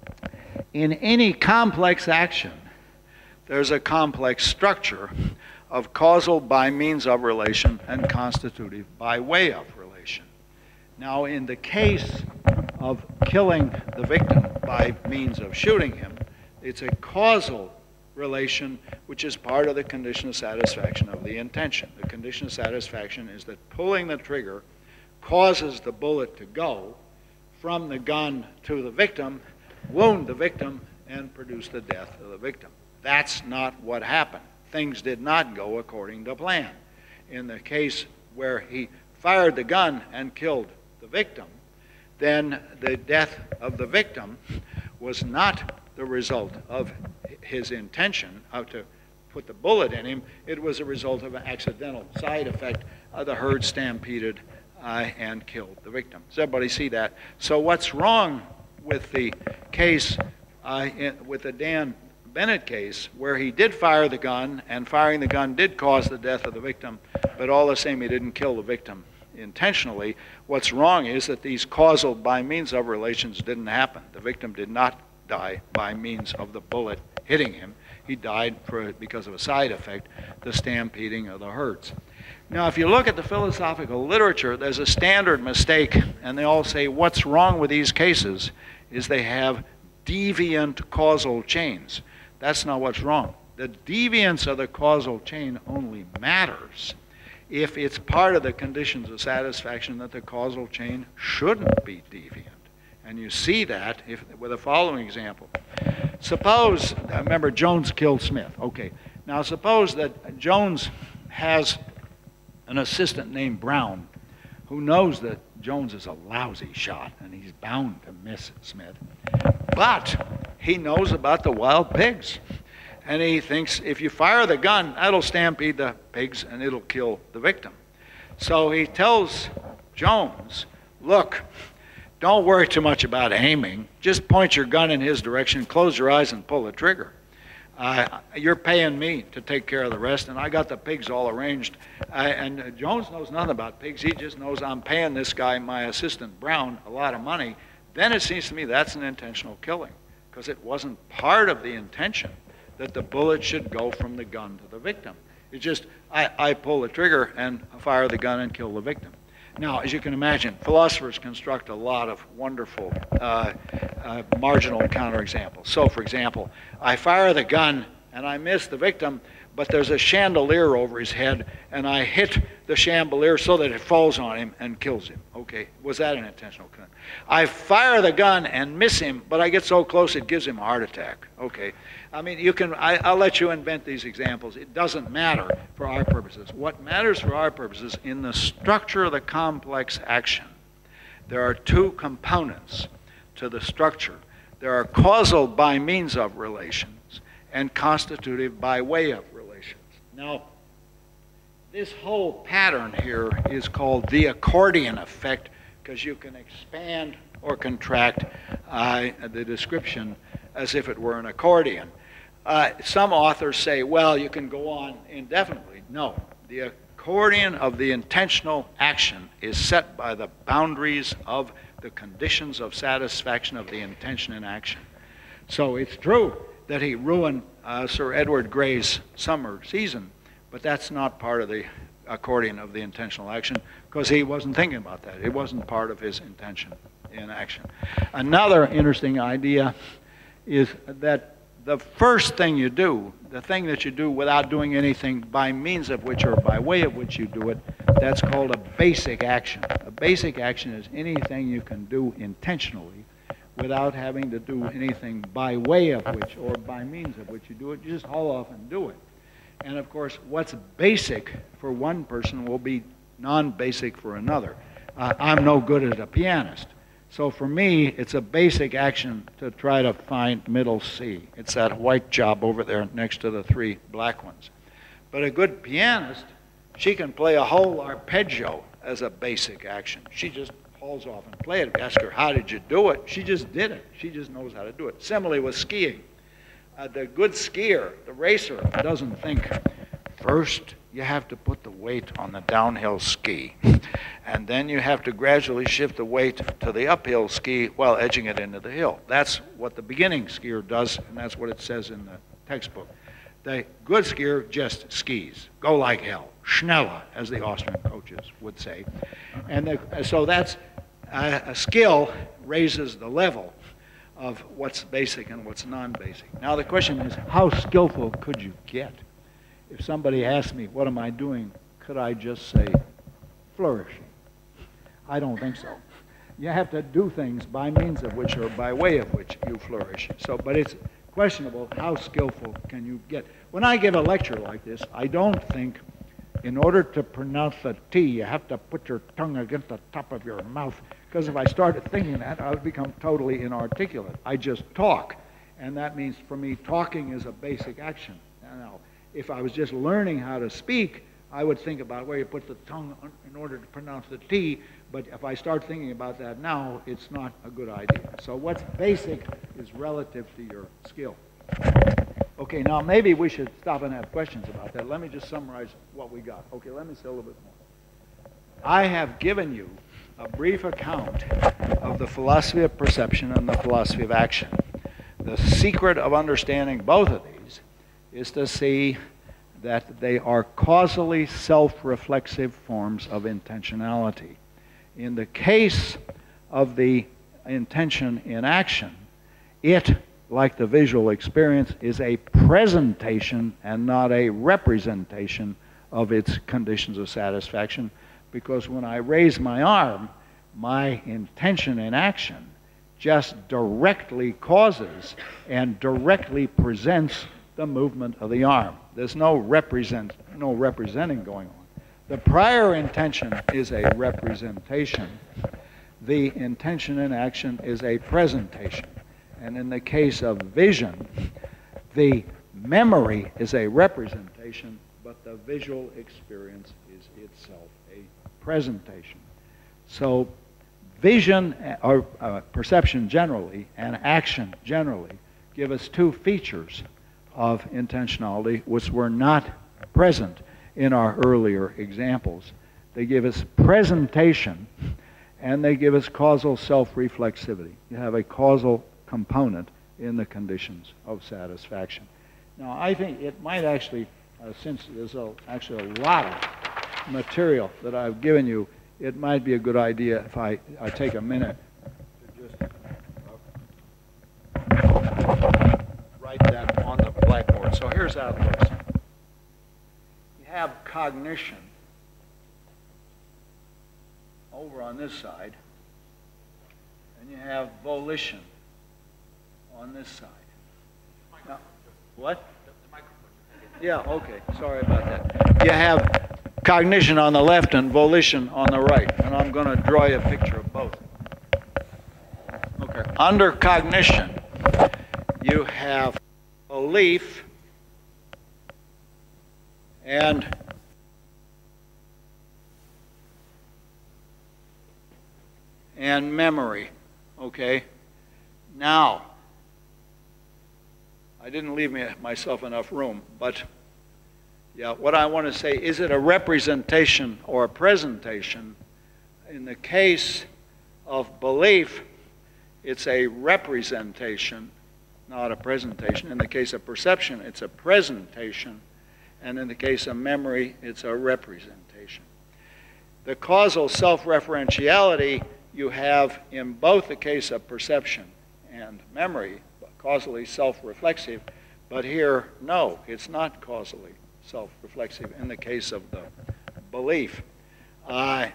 In any complex action, there's a complex structure of causal by means of relation and constitutive by way of relation. Now, in the case of killing the victim by means of shooting him, it's a causal relation which is part of the condition of satisfaction of the intention. The condition of satisfaction is that pulling the trigger causes the bullet to go from the gun to the victim, wound the victim, and produce the death of the victim. That's not what happened. Things did not go according to plan. In the case where he fired the gun and killed the victim, then the death of the victim was not the result of his intention of to put the bullet in him. It was a result of an accidental side effect. Uh, the herd stampeded uh, and killed the victim. Does everybody see that? So what's wrong with the case uh, in, with the Dan Bennett case, where he did fire the gun, and firing the gun did cause the death of the victim, but all the same he didn't kill the victim intentionally. What's wrong is that these causal by means of relations didn't happen. The victim did not die by means of the bullet hitting him. He died for, because of a side effect, the stampeding of the herds. Now, if you look at the philosophical literature, there's a standard mistake, and they all say what's wrong with these cases is they have deviant causal chains. That's not what's wrong. The deviance of the causal chain only matters if it's part of the conditions of satisfaction that the causal chain shouldn't be deviant. And you see that if, with the following example. Suppose, remember, Jones killed Smith. Okay, now suppose that Jones has an assistant named Brown who knows that Jones is a lousy shot and he's bound to miss Smith. But he knows about the wild pigs. And he thinks if you fire the gun, that'll stampede the pigs and it'll kill the victim. So he tells Jones, look, don't worry too much about aiming. Just point your gun in his direction, close your eyes, and pull the trigger. Uh, you're paying me to take care of the rest, and I got the pigs all arranged. Uh, and uh, Jones knows nothing about pigs. He just knows I'm paying this guy, my assistant Brown, a lot of money. Then it seems to me that's an intentional killing, because it wasn't part of the intention that the bullet should go from the gun to the victim. It's just, I, I pull the trigger and fire the gun and kill the victim. Now, as you can imagine, philosophers construct a lot of wonderful uh, uh, marginal counterexamples. So, for example, I fire the gun and I miss the victim, but there's a chandelier over his head, and I hit the chandelier so that it falls on him and kills him. Okay, was that an intentional killing? I fire the gun and miss him, but I get so close it gives him a heart attack. Okay, I mean, you can, I, I'll let you invent these examples. It doesn't matter for our purposes. What matters for our purposes, in the structure of the complex action, there are two components to the structure. There are causal by means of relations and constitutive by way of relations. Now, this whole pattern here is called the accordion effect, because you can expand or contract uh, the description as if it were an accordion. Uh, some authors say, well, you can go on indefinitely. No, the accordion of the intentional action is set by the boundaries of the conditions of satisfaction of the intention in action. So it's true that he ruined uh, Sir Edward Grey's summer season, but that's not part of the accordion of the intentional action, because he wasn't thinking about that. It wasn't part of his intention in action. Another interesting idea is that the first thing you do, the thing that you do without doing anything by means of which or by way of which you do it, that's called a basic action. A basic action is anything you can do intentionally without having to do anything by way of which or by means of which you do it. You just haul off and do it. And of course, what's basic for one person will be non-basic for another. Uh, I'm no good as a pianist. So for me, it's a basic action to try to find middle C. It's that white job over there next to the three black ones. But a good pianist, she can play a whole arpeggio as a basic action. She just hauls off and plays it. Ask her, how did you do it? She just did it. She just knows how to do it. Similarly with skiing. Uh, the good skier, the racer, doesn't think, first you have to put the weight on the downhill ski, and then you have to gradually shift the weight to the uphill ski while edging it into the hill. That's what the beginning skier does, and that's what it says in the textbook. The good skier just skis, go like hell, schneller, as the Austrian coaches would say. And the, so that's uh, a skill raises the level of what's basic and what's non-basic. Now the question is, how skillful could you get? If somebody asked me, what am I doing, could I just say, flourishing? I don't think so. You have to do things by means of which or by way of which you flourish. So, but it's questionable how skillful can you get. When I give a lecture like this, I don't think in order to pronounce the T, you have to put your tongue against the top of your mouth, because if I started thinking that, I would become totally inarticulate. I just talk, and that means for me, talking is a basic action. Now, if I was just learning how to speak, I would think about where you put the tongue in order to pronounce the T, but if I start thinking about that now, it's not a good idea. So what's basic is relative to your skill. Okay, now maybe we should stop and have questions about that. Let me just summarize what we got. Okay, let me say a little bit more. I have given you a brief account of the philosophy of perception and the philosophy of action. The secret of understanding both of these is to see that they are causally self-reflexive forms of intentionality. In the case of the intention in action, it, like the visual experience, is a presentation and not a representation of its conditions of satisfaction, because when I raise my arm, my intention in action just directly causes and directly presents the movement of the arm. There's no represent, no representing going on. The prior intention is a representation. The intention in action is a presentation. And in the case of vision, the memory is a representation, but the visual experience is itself a presentation. So vision, or uh, perception generally, and action generally, give us two features of intentionality which were not present in our earlier examples. They give us presentation, and they give us causal self-reflexivity. You have a causal component in the conditions of satisfaction. Now, I think it might actually, uh, since there's a, actually a lot of material that I've given you, it might be a good idea if I, I take a minute to just uh, write that on the blackboard. So here's how it looks. You have cognition over on this side, and you have volition on this side. Now, what? Yeah, okay. Sorry about that. You have cognition on the left and volition on the right, and I'm going to draw you a picture of both. Okay. Under cognition, you have belief and and memory. Okay. Now, I didn't leave me, myself enough room, but yeah, what I want to say, is it a representation or a presentation? In the case of belief, it's a representation, not a presentation. In the case of perception, it's a presentation. And in the case of memory, it's a representation. The causal self-referentiality you have in both the case of perception and memory, causally self-reflexive, but here, no, it's not causally self-reflexive in the case of the belief. Uh,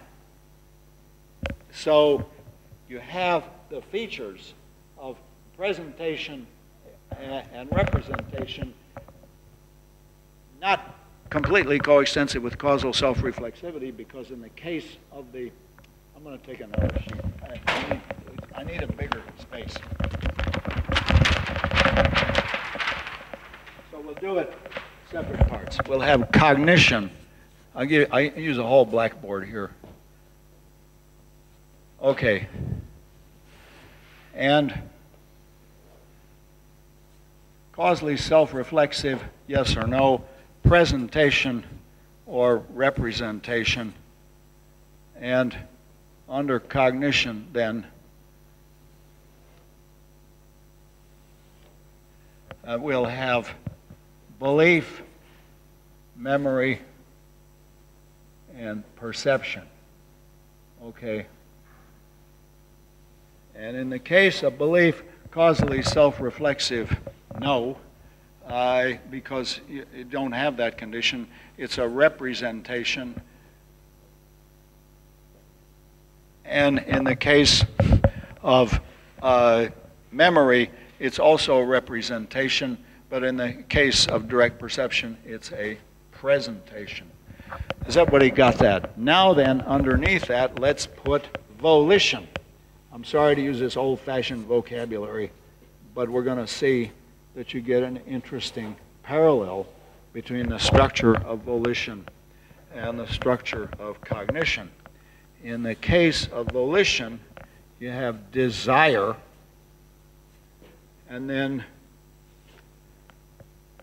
so you have the features of presentation and, and representation not completely coextensive with causal self-reflexivity, because in the case of the, I'm going to take another sheet. I, I, need, I need a bigger space. So we'll do it separate parts. We'll have cognition. I'll give, I use a whole blackboard here. Okay. And causally self-reflexive, yes or no, presentation or representation. And under cognition, then, uh, we'll have belief, memory, and perception. Okay. And in the case of belief, causally self-reflexive, no, uh, because you, you don't have that condition. It's a representation. And in the case of uh, memory, it's also a representation. But in the case of direct perception, it's a presentation. Has everybody got that? Now then, underneath that, let's put volition. I'm sorry to use this old-fashioned vocabulary, but we're going to see that you get an interesting parallel between the structure of volition and the structure of cognition. In the case of volition, you have desire, and then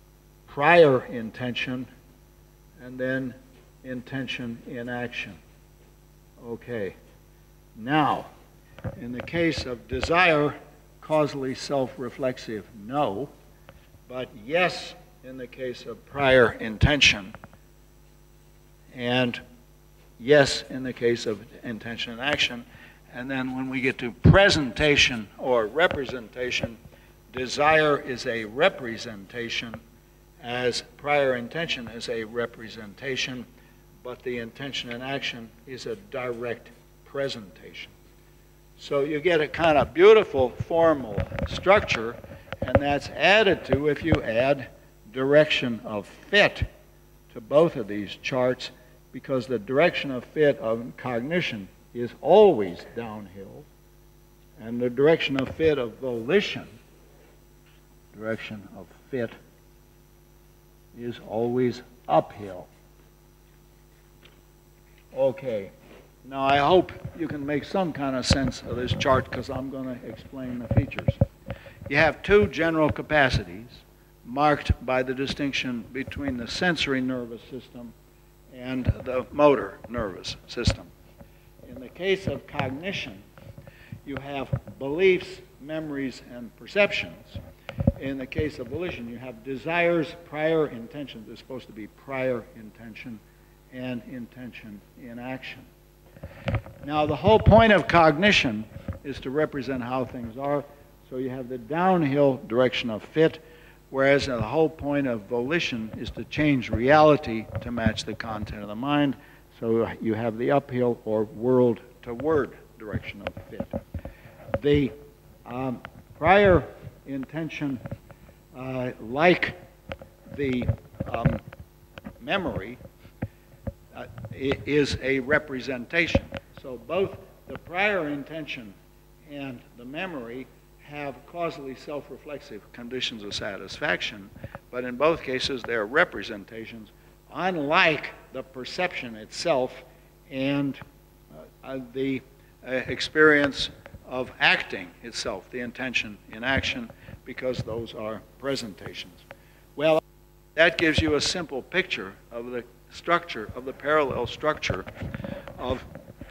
prior intention, and then intention in action. Okay. Now, in the case of desire, causally self-reflexive, no, but yes in the case of prior intention, and yes in the case of intention and action. And then when we get to presentation or representation, desire is a representation as prior intention is a representation, but the intention and action is a direct presentation. So you get a kind of beautiful formal structure, and that's added to if you add direction of fit to both of these charts, because the direction of fit of cognition is always downhill, and the direction of fit of volition, direction of fit, is always uphill. Okay. Now, I hope you can make some kind of sense of this chart, because I'm going to explain the features. You have two general capacities marked by the distinction between the sensory nervous system and the motor nervous system. In the case of cognition, you have beliefs, memories, and perceptions. In the case of volition, you have desires, prior intentions. There's supposed to be prior intention and intention in action. Now, the whole point of cognition is to represent how things are. So you have the downhill direction of fit, whereas the whole point of volition is to change reality to match the content of the mind. So you have the uphill or world-to-word direction of fit. The um, prior intention, uh, like the um, memory, uh, is a representation. So both the prior intention and the memory have causally self-reflexive conditions of satisfaction, but in both cases they're representations, unlike the perception itself and uh, uh, the uh, experience of acting itself, the intention in action, because those are presentations. Well, that gives you a simple picture of the structure, of the parallel structure of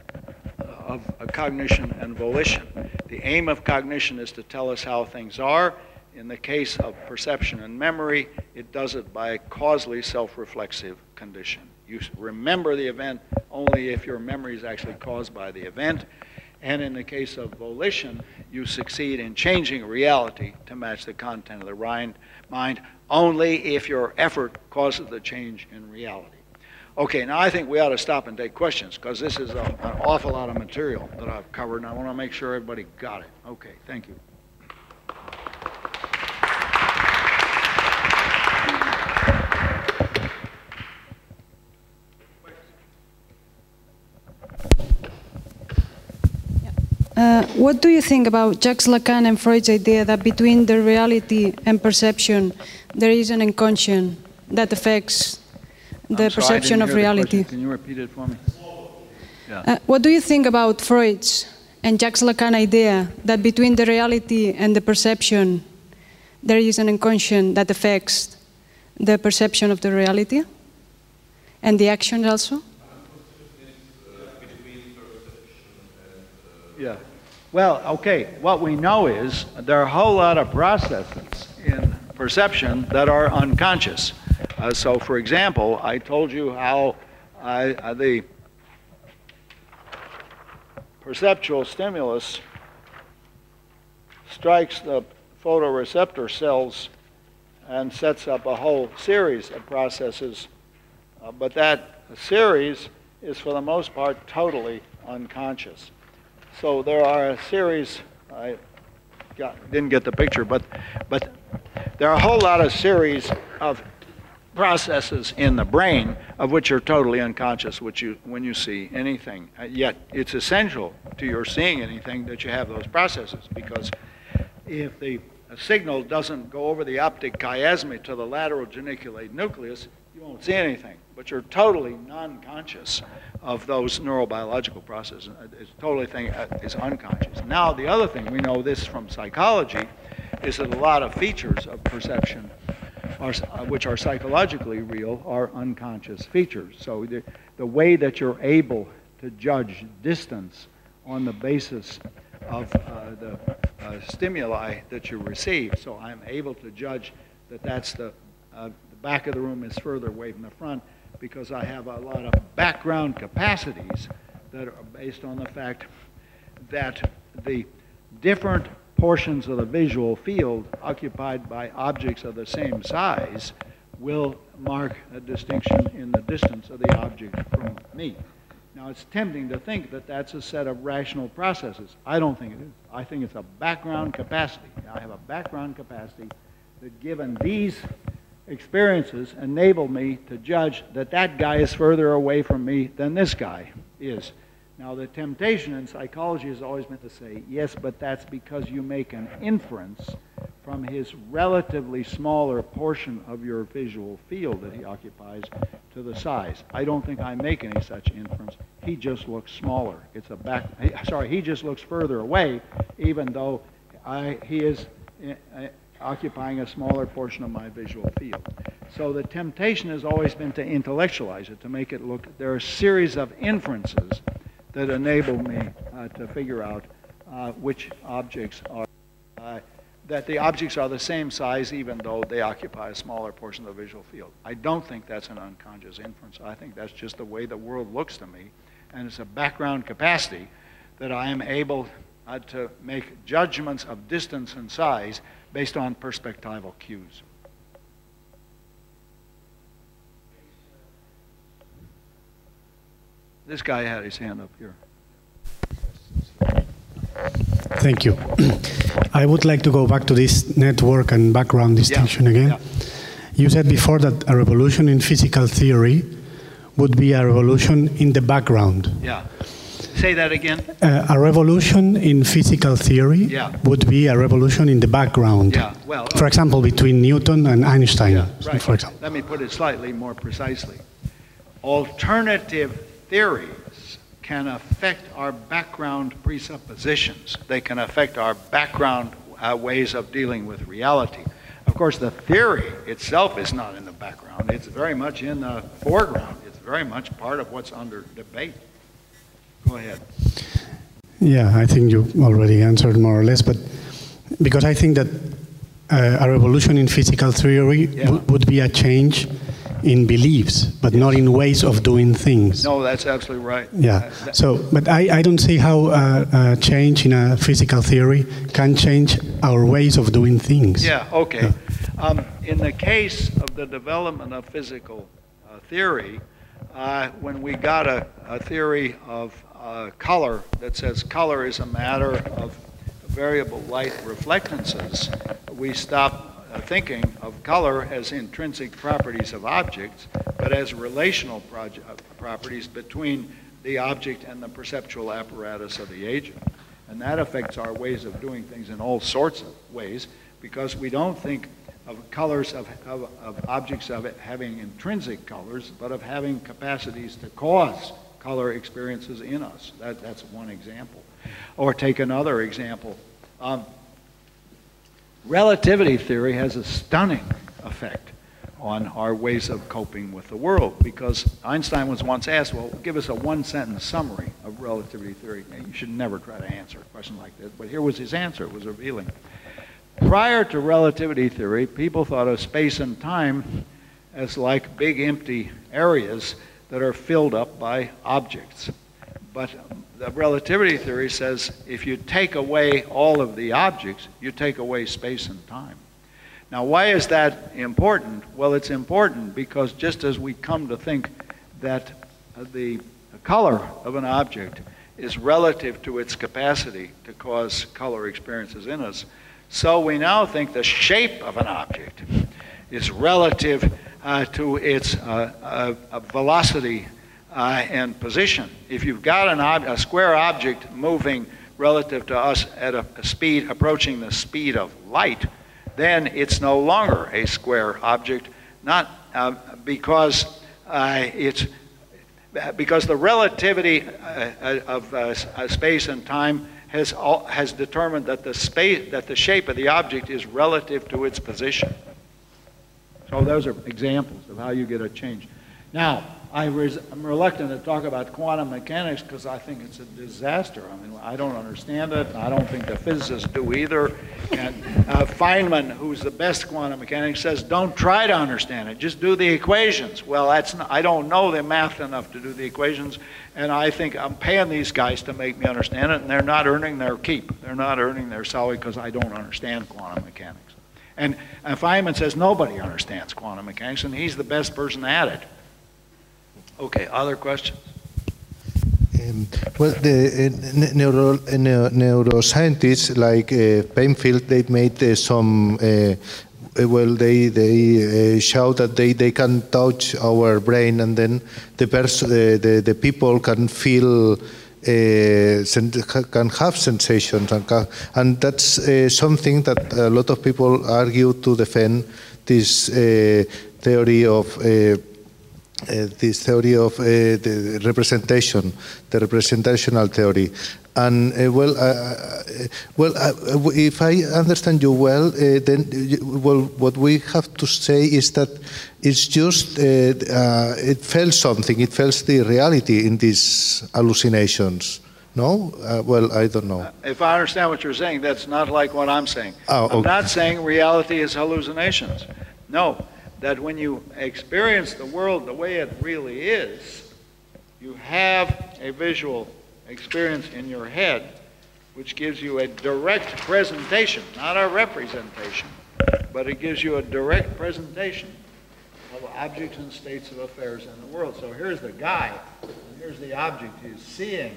of cognition and volition. The aim of cognition is to tell us how things are. In the case of perception and memory, it does it by a causally self-reflexive condition. You remember the event only if your memory is actually caused by the event. And in the case of volition, you succeed in changing reality to match the content of the mind only if your effort causes the change in reality. Okay, now I think we ought to stop and take questions, because this is a, an awful lot of material that I've covered, and I want to make sure everybody got it. Okay, thank you. Uh, what do you think about Jacques Lacan and Freud's idea that between the reality and perception there is an unconscious that affects the I'm sorry, perception I didn't of hear the reality? question. Can you repeat it for me? Yeah. Uh, what do you think about Freud's and Jacques Lacan idea that between the reality and the perception there is an unconscious that affects the perception of the reality and the actions also? Yeah. Well, okay, what we know is there are a whole lot of processes in perception that are unconscious. Uh, so, for example, I told you how I, uh, the perceptual stimulus strikes the photoreceptor cells and sets up a whole series of processes, uh, but that series is for the most part totally unconscious. So there are a series, I got, didn't get the picture, but, but there are a whole lot of series of processes in the brain of which are totally unconscious which you, when you see anything. Uh, yet it's essential to your seeing anything that you have those processes, because if the signal doesn't go over the optic chiasm to the lateral geniculate nucleus, you won't see anything. But you're totally non-conscious of those neurobiological processes. It's totally thing is unconscious. Now, the other thing, we know this from psychology, is that a lot of features of perception are, which are psychologically real, are unconscious features. So the, the way that you're able to judge distance on the basis of uh, the uh, stimuli that you receive. So I'm able to judge that that's the, uh, the back of the room is further away from the front because I have a lot of background capacities that are based on the fact that the different portions of the visual field occupied by objects of the same size will mark a distinction in the distance of the object from me. Now, it's tempting to think that that's a set of rational processes. I don't think it is. I think it's a background capacity. I have a background capacity that, given these experiences, enable me to judge that that guy is further away from me than this guy is. Now, the temptation in psychology has always been to say, yes, but that's because you make an inference from his relatively smaller portion of your visual field that he occupies to the size. I don't think I make any such inference. He just looks smaller. It's a back, sorry, he just looks further away, even though I, he is uh, occupying a smaller portion of my visual field. So the temptation has always been to intellectualize it, to make it look, there are a series of inferences that enable me uh, to figure out uh, which objects are, uh, that the objects are the same size even though they occupy a smaller portion of the visual field. I don't think that's an unconscious inference. I think that's just the way the world looks to me, and it's a background capacity that I am able uh, to make judgments of distance and size based on perspectival cues. This guy had his hand up here. Thank you. I would like to go back to this network and background distinction yeah, again. Yeah. You said before that a revolution in physical theory would be a revolution in the background. Yeah. Say that again. Uh, a revolution in physical theory yeah. would be a revolution in the background. Yeah. Well, for example, between Newton and Einstein. Yeah, right. For example. Let me put it slightly more precisely. Alternative theories can affect our background presuppositions. They can affect our background uh, ways of dealing with reality. Of course, the theory itself is not in the background. It's very much in the foreground. It's very much part of what's under debate. Go ahead. Yeah, I think you already answered more or less, but because I think that uh, a revolution in physical theory yeah. would be a change in beliefs, but yes. not in ways of doing things. No, that's absolutely right. Yeah. So, but I, I don't see how uh, a change in a physical theory can change our ways of doing things. Yeah, okay. Yeah. Um, in the case of the development of physical uh, theory, uh, when we got a, a theory of uh, color that says color is a matter of variable light reflectances, we stopped Uh, thinking of color as intrinsic properties of objects, but as relational uh, properties between the object and the perceptual apparatus of the agent. And that affects our ways of doing things in all sorts of ways, because we don't think of colors of, of, of objects of it having intrinsic colors, but of having capacities to cause color experiences in us. That, that's one example. Or take another example. Um, Relativity theory has a stunning effect on our ways of coping with the world, because Einstein was once asked, well, give us a one-sentence summary of relativity theory. Now, you should never try to answer a question like this, but here was his answer. It was revealing. Prior to relativity theory, people thought of space and time as like big empty areas that are filled up by objects. But the relativity theory says if you take away all of the objects, you take away space and time. Now, why is that important? Well, it's important because just as we come to think that the color of an object is relative to its capacity to cause color experiences in us, so we now think the shape of an object is relative uh, to its uh, uh, velocity Uh, and position. If you've got an ob a square object moving relative to us at a, a speed approaching the speed of light, then it's no longer a square object, not uh, because uh, it's because the relativity uh, of uh, space and time has all, has determined that the space that the shape of the object is relative to its position. So those are examples of how you get a change. Now, I res I'm reluctant to talk about quantum mechanics because I think it's a disaster. I mean, I don't understand it, and I don't think the physicists do either. And uh, Feynman, who's the best quantum mechanics, says, don't try to understand it, just do the equations. Well, that's not, I don't know the math enough to do the equations, and I think I'm paying these guys to make me understand it, and they're not earning their keep. They're not earning their salary because I don't understand quantum mechanics. And, and Feynman says nobody understands quantum mechanics, and he's the best person at it. Okay, other questions? Um, well, the uh, neuro, uh, neuro, neuroscientists like uh, Penfield, they made uh, some, uh, well, they they uh, show that they, they can touch our brain, and then the pers uh, the, the people can feel, uh, can have sensations, and, can, and that's uh, something that a lot of people argue to defend this uh, theory of uh, Uh, this theory of uh, the representation, the representational theory, and uh, well, uh, well, uh, if I understand you well, uh, then well, what we have to say is that it's just uh, uh, it felt something, it felt the reality in these hallucinations. No, uh, well, I don't know. Uh, if I understand what you're saying, that's not like what I'm saying. Oh, okay. I'm not saying reality is hallucinations. No. That when you experience the world the way it really is, you have a visual experience in your head which gives you a direct presentation, not a representation, but it gives you a direct presentation of objects and states of affairs in the world. So here's the guy, and here's the object he's seeing,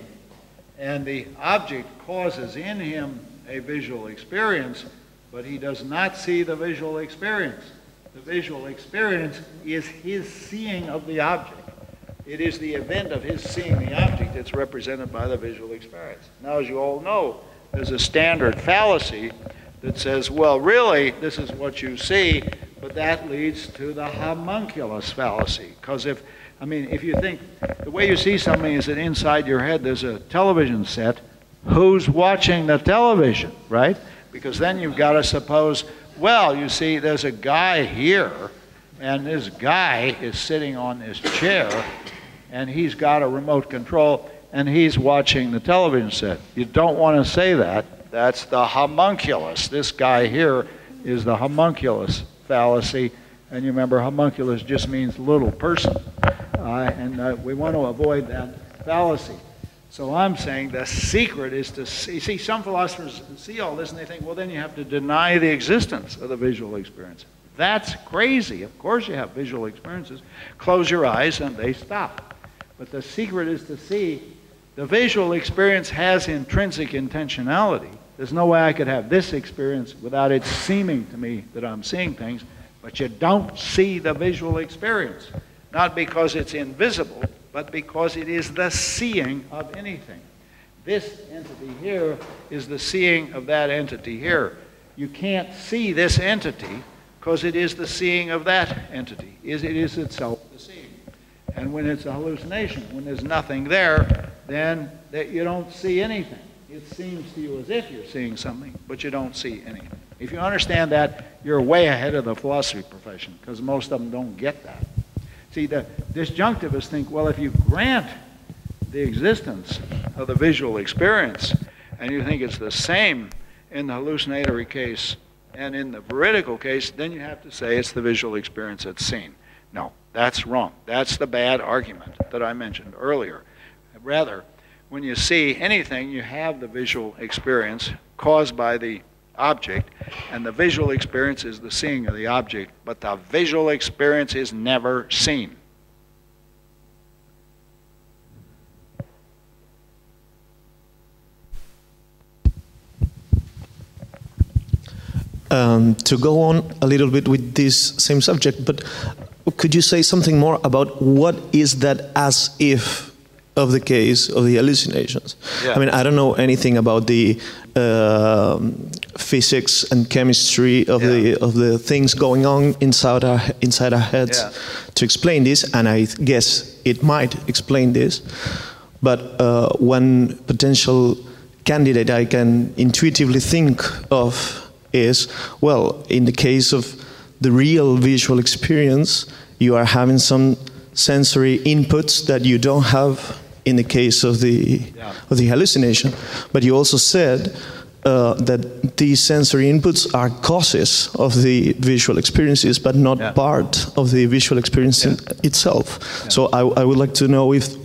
and the object causes in him a visual experience, but he does not see the visual experience. The visual experience is his seeing of the object. It is the event of his seeing the object that's represented by the visual experience. Now, as you all know, there's a standard fallacy that says, well, really, this is what you see, but that leads to the homunculus fallacy. Because if, I mean, if you think, the way you see something is that inside your head there's a television set, who's watching the television, right? Because then you've got to suppose, well, you see, there's a guy here, and this guy is sitting on this chair, and he's got a remote control, and he's watching the television set. You don't want to say that. That's the homunculus. This guy here is the homunculus fallacy, and you remember homunculus just means little person, uh, and uh, we want to avoid that fallacy. So I'm saying the secret is to see, see, some philosophers see all this and they think, well, then you have to deny the existence of the visual experience. That's crazy. Of course you have visual experiences. Close your eyes and they stop. But the secret is to see the visual experience has intrinsic intentionality. There's no way I could have this experience without it seeming to me that I'm seeing things, but you don't see the visual experience. Not because it's invisible, but because it is the seeing of anything. This entity here is the seeing of that entity here. You can't see this entity because it is the seeing of that entity. It is itself the seeing. And when it's a hallucination, when there's nothing there, then that you don't see anything. It seems to you as if you're seeing something, but you don't see anything. If you understand that, you're way ahead of the philosophy profession, because most of them don't get that. See, the disjunctivists think, well, if you grant the existence of the visual experience, and you think it's the same in the hallucinatory case and in the veridical case, then you have to say it's the visual experience that's seen. No, that's wrong. That's the bad argument that I mentioned earlier. Rather, when you see anything, you have the visual experience caused by the object, and the visual experience is the seeing of the object, but the visual experience is never seen. Um, to go on a little bit with this same subject, but could you say something more about what is that as if of the case of the hallucinations? Yeah. I mean, I don't know anything about the uh, physics and chemistry of yeah. the of the things going on inside our inside our heads yeah. to explain this, and I guess it might explain this. But uh, one potential candidate I can intuitively think of is, well, in the case of the real visual experience, you are having some sensory inputs that you don't have in the case of the yeah. of the hallucination. But you also said uh, that these sensory inputs are causes of the visual experiences, but not yeah. part of the visual experience yeah. itself. Yeah. So I, I would like to know if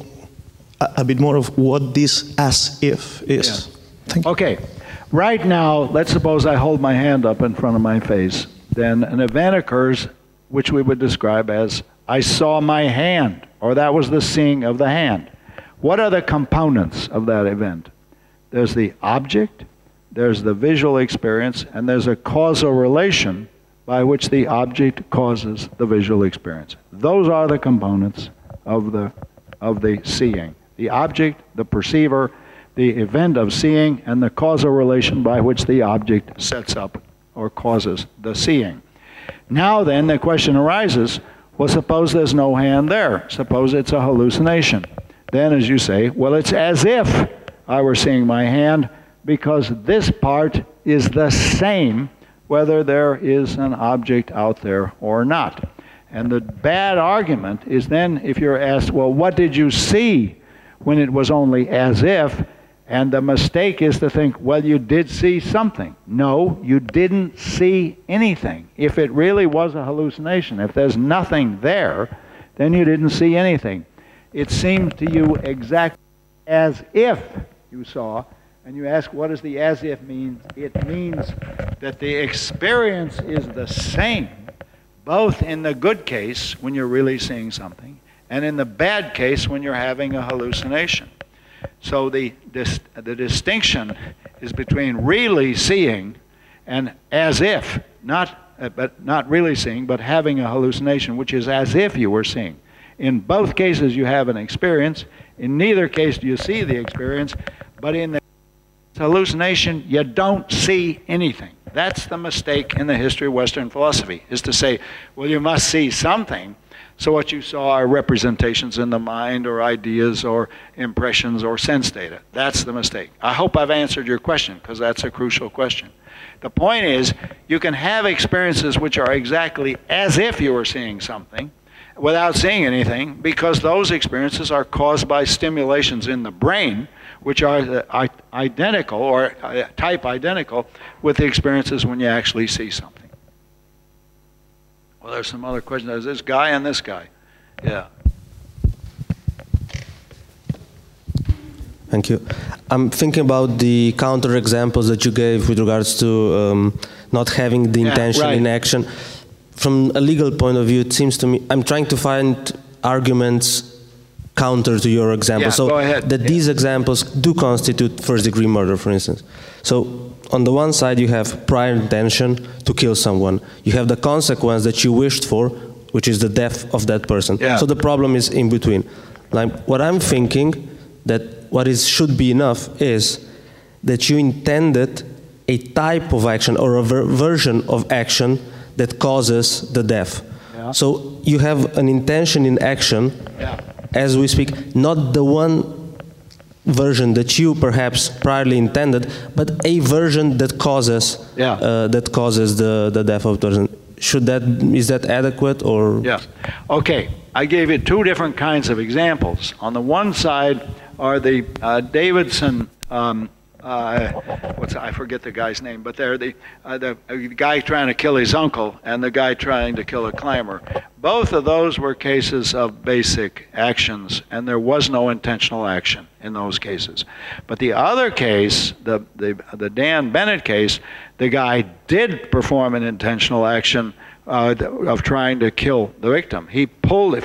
a, a bit more of what this as if is. Yeah. Thank you. Okay. Right now, let's suppose I hold my hand up in front of my face. Then an event occurs which we would describe as I saw my hand, or that was the seeing of the hand. What are the components of that event? There's the object, there's the visual experience, and there's a causal relation by which the object causes the visual experience. Those are the components of the, of the seeing. The object, the perceiver, the event of seeing, and the causal relation by which the object sets up or causes the seeing. Now then, the question arises, well, suppose there's no hand there. Suppose it's a hallucination. Then, as you say, well, it's as if I were seeing my hand, because this part is the same whether there is an object out there or not. And the bad argument is then if you're asked, well, what did you see when it was only as if? And the mistake is to think, well, you did see something. No, you didn't see anything. If it really was a hallucination, if there's nothing there, then you didn't see anything. It seemed to you exactly as if you saw, and you ask, what does the as if mean? It means that the experience is the same, both in the good case, when you're really seeing something, and in the bad case, when you're having a hallucination. So the, this, the distinction is between really seeing and as if, not, uh, but not really seeing, but having a hallucination, which is as if you were seeing. In both cases, you have an experience. In neither case do you see the experience, but in the hallucination, you don't see anything. That's the mistake in the history of Western philosophy, is to say, well, you must see something. So what you saw are representations in the mind or ideas or impressions or sense data. That's the mistake. I hope I've answered your question, because that's a crucial question. The point is, you can have experiences which are exactly as if you were seeing something without seeing anything, because those experiences are caused by stimulations in the brain which are identical or type identical with the experiences when you actually see something. Well, there's some other questions. There's this guy and this guy. Yeah. Thank you. I'm thinking about the counter examples that you gave with regards to um, not having the intention yeah, right. in action. From a legal point of view, it seems to me, I'm trying to find arguments counter to your example. Yeah, so go ahead. that yeah. these examples do constitute first-degree murder, for instance. So on the one side, you have prior intention to kill someone. You have the consequence that you wished for, which is the death of that person. Yeah. So the problem is in between. Like, what I'm thinking, that what is should be enough is that you intended a type of action or a ver version of action that causes the death. Yeah. So you have an intention in action, yeah. as we speak, not the one version that you perhaps priorly intended, but a version that causes yeah. uh, that causes the the death of the person. Should that is that adequate or? Yeah. Okay. I gave you two different kinds of examples. On the one side are the uh, Davidson. Um, Uh, what's I forget the guy's name, but they're the uh, the uh, guy trying to kill his uncle and the guy trying to kill a climber. Both of those were cases of basic actions, and there was no intentional action in those cases. But the other case, the the the Dan Bennett case, the guy did perform an intentional action uh, of trying to kill the victim. He pulled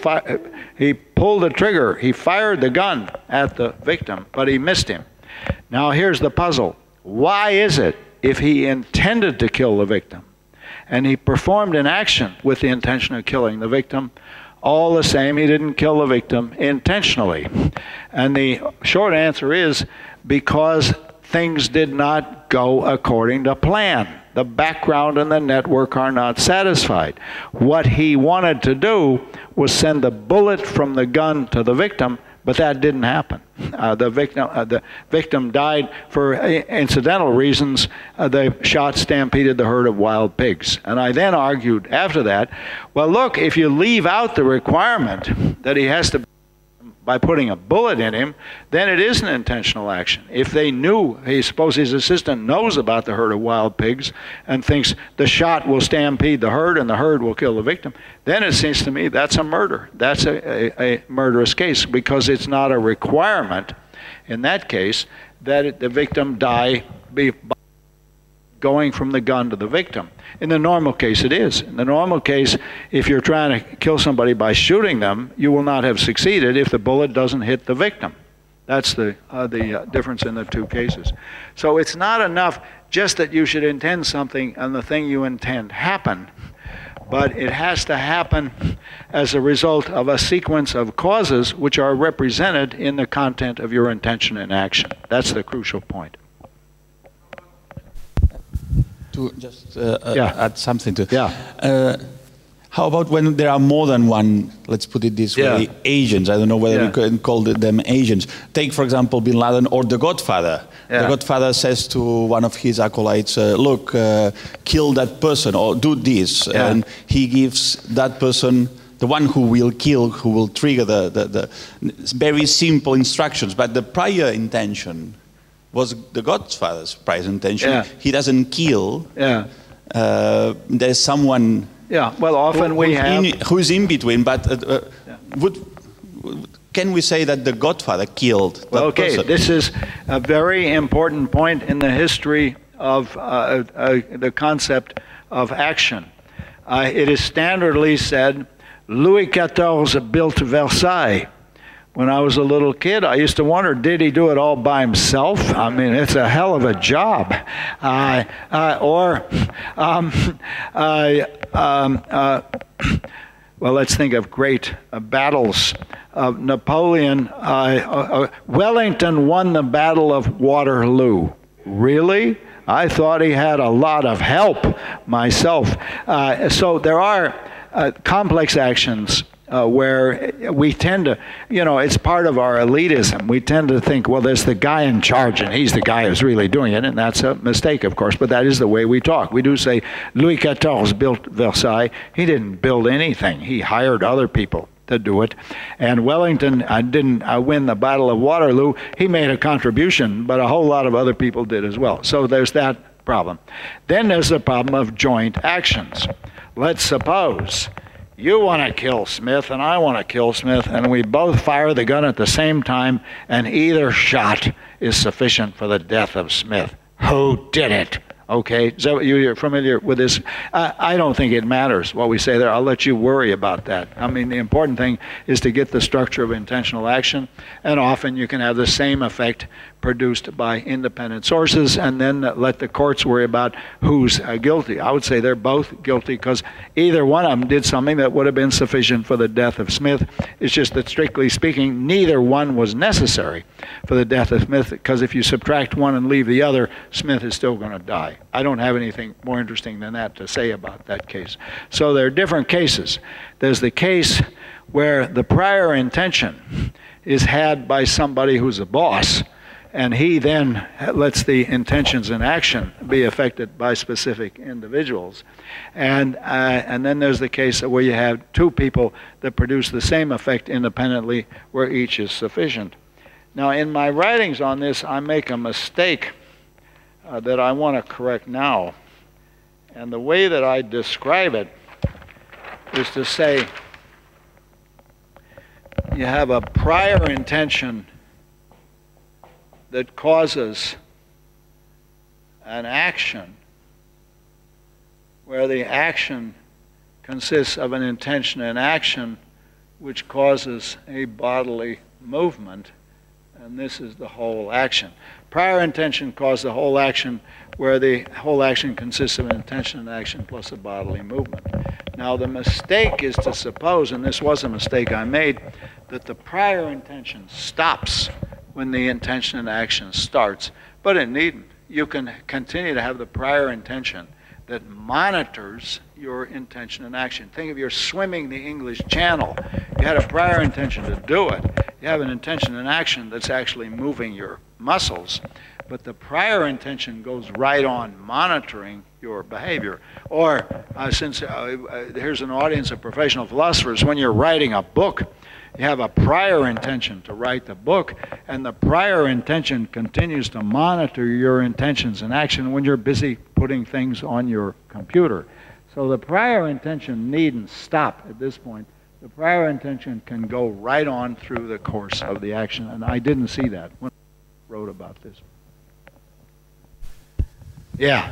he pulled the trigger. He fired the gun at the victim, but he missed him. Now here's the puzzle. Why is it, if he intended to kill the victim and he performed an action with the intention of killing the victim, all the same he didn't kill the victim intentionally? And the short answer is because things did not go according to plan. The background and the network are not satisfied. What he wanted to do was send the bullet from the gun to the victim, but that didn't happen. Uh, the victim, uh, the victim died for incidental reasons. Uh, the shot stampeded the herd of wild pigs. And I then argued after that, well, look, if you leave out the requirement that he has to, by putting a bullet in him, then it is an intentional action. If they knew, he suppose his assistant knows about the herd of wild pigs and thinks the shot will stampede the herd and the herd will kill the victim, then it seems to me that's a murder. That's a, a, a murderous case, because it's not a requirement in that case that it, the victim die be going from the gun to the victim. In the normal case, it is. In the normal case, if you're trying to kill somebody by shooting them, you will not have succeeded if the bullet doesn't hit the victim. That's the, uh, the uh, difference in the two cases. So it's not enough just that you should intend something and the thing you intend happen, but it has to happen as a result of a sequence of causes which are represented in the content of your intention and action. That's the crucial point. To just uh, yeah. add something to yeah. Uh, how about when there are more than one, let's put it this yeah. way, agents? I don't know whether yeah. we can call them agents. Take, for example, Bin Laden or the Godfather. Yeah. The Godfather says to one of his acolytes, uh, look, uh, kill that person or do this. Yeah. And he gives that person, the one who will kill, who will trigger the, the, the very simple instructions, but the prior intention was the Godfather's prior intention. Yeah. He doesn't kill. Yeah. Uh, there's someone. Yeah. Well, often who, we have in, who's in between. But uh, uh, yeah. would can we say that the Godfather killed that well, okay, person? This is a very important point in the history of uh, uh, the concept of action. Uh, it is standardly said, Louis the fourteenth built Versailles. When I was a little kid, I used to wonder, did he do it all by himself? I mean, it's a hell of a job. Uh, uh, or, um, uh, um, uh, well, let's think of great uh, battles. Uh, Napoleon, uh, uh, Wellington won the Battle of Waterloo. Really? I thought he had a lot of help myself. Uh, so there are uh, complex actions Uh, where we tend to, you know, it's part of our elitism. We tend to think, well, there's the guy in charge, and he's the guy who's really doing it, and that's a mistake, of course, but that is the way we talk. We do say, Louis the fourteenth built Versailles. He didn't build anything. He hired other people to do it. And Wellington uh, didn't uh, win the Battle of Waterloo. He made a contribution, but a whole lot of other people did as well. So there's that problem. Then there's the problem of joint actions. Let's suppose you want to kill Smith and I want to kill Smith, and we both fire the gun at the same time, and either shot is sufficient for the death of Smith. Who did it? Okay, so you're familiar with this. Uh, I don't think it matters what we say there. I'll let you worry about that. I mean, the important thing is to get the structure of intentional action, and often you can have the same effect produced by independent sources, and then let the courts worry about who's uh, guilty. I would say they're both guilty, because either one of them did something that would have been sufficient for the death of Smith. It's just that, strictly speaking, neither one was necessary for the death of Smith, because if you subtract one and leave the other, Smith is still going to die. I don't have anything more interesting than that to say about that case. So there are different cases. There's the case where the prior intention is had by somebody who's a boss, and he then lets the intentions in action be affected by specific individuals. And, uh, and then there's the case where you have two people that produce the same effect independently, where each is sufficient. Now, in my writings on this, I make a mistake uh, that I want to correct now. And the way that I describe it is to say you have a prior intention that causes an action where the action consists of an intention and action which causes a bodily movement, and this is the whole action. Prior intention caused the whole action where the whole action consists of an intention and action plus a bodily movement. Now the mistake is to suppose, and this was a mistake I made, that the prior intention stops when the intention and action starts, but it needn't. You can continue to have the prior intention that monitors your intention and action. Think of you're swimming the English Channel. You had a prior intention to do it. You have an intention in action that's actually moving your muscles, but the prior intention goes right on monitoring your behavior. Or uh, since uh, uh, here's an audience of professional philosophers, when you're writing a book, you have a prior intention to write the book, and the prior intention continues to monitor your intentions in action when you're busy putting things on your computer. So the prior intention needn't stop at this point. The prior intention can go right on through the course of the action, and I didn't see that when I wrote about this. Yeah.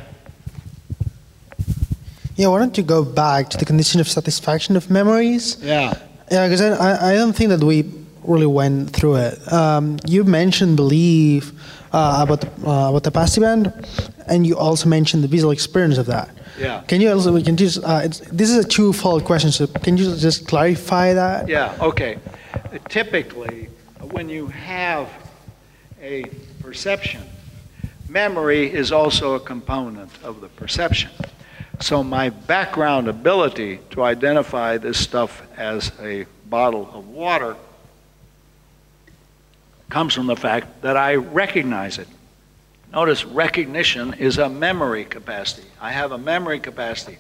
Yeah, why don't you go back to the condition of satisfaction of memories? Yeah. Yeah, because I, I don't think that we really went through it. Um, you mentioned belief uh, about, uh, about the passive end, and you also mentioned the visual experience of that. Yeah. Can you also, we can just, uh, it's, this is a two-fold question, so can you just clarify that? Yeah, okay. Typically, when you have a perception, memory is also a component of the perception. So my background ability to identify this stuff as a bottle of water comes from the fact that I recognize it. Notice recognition is a memory capacity. I have a memory capacity.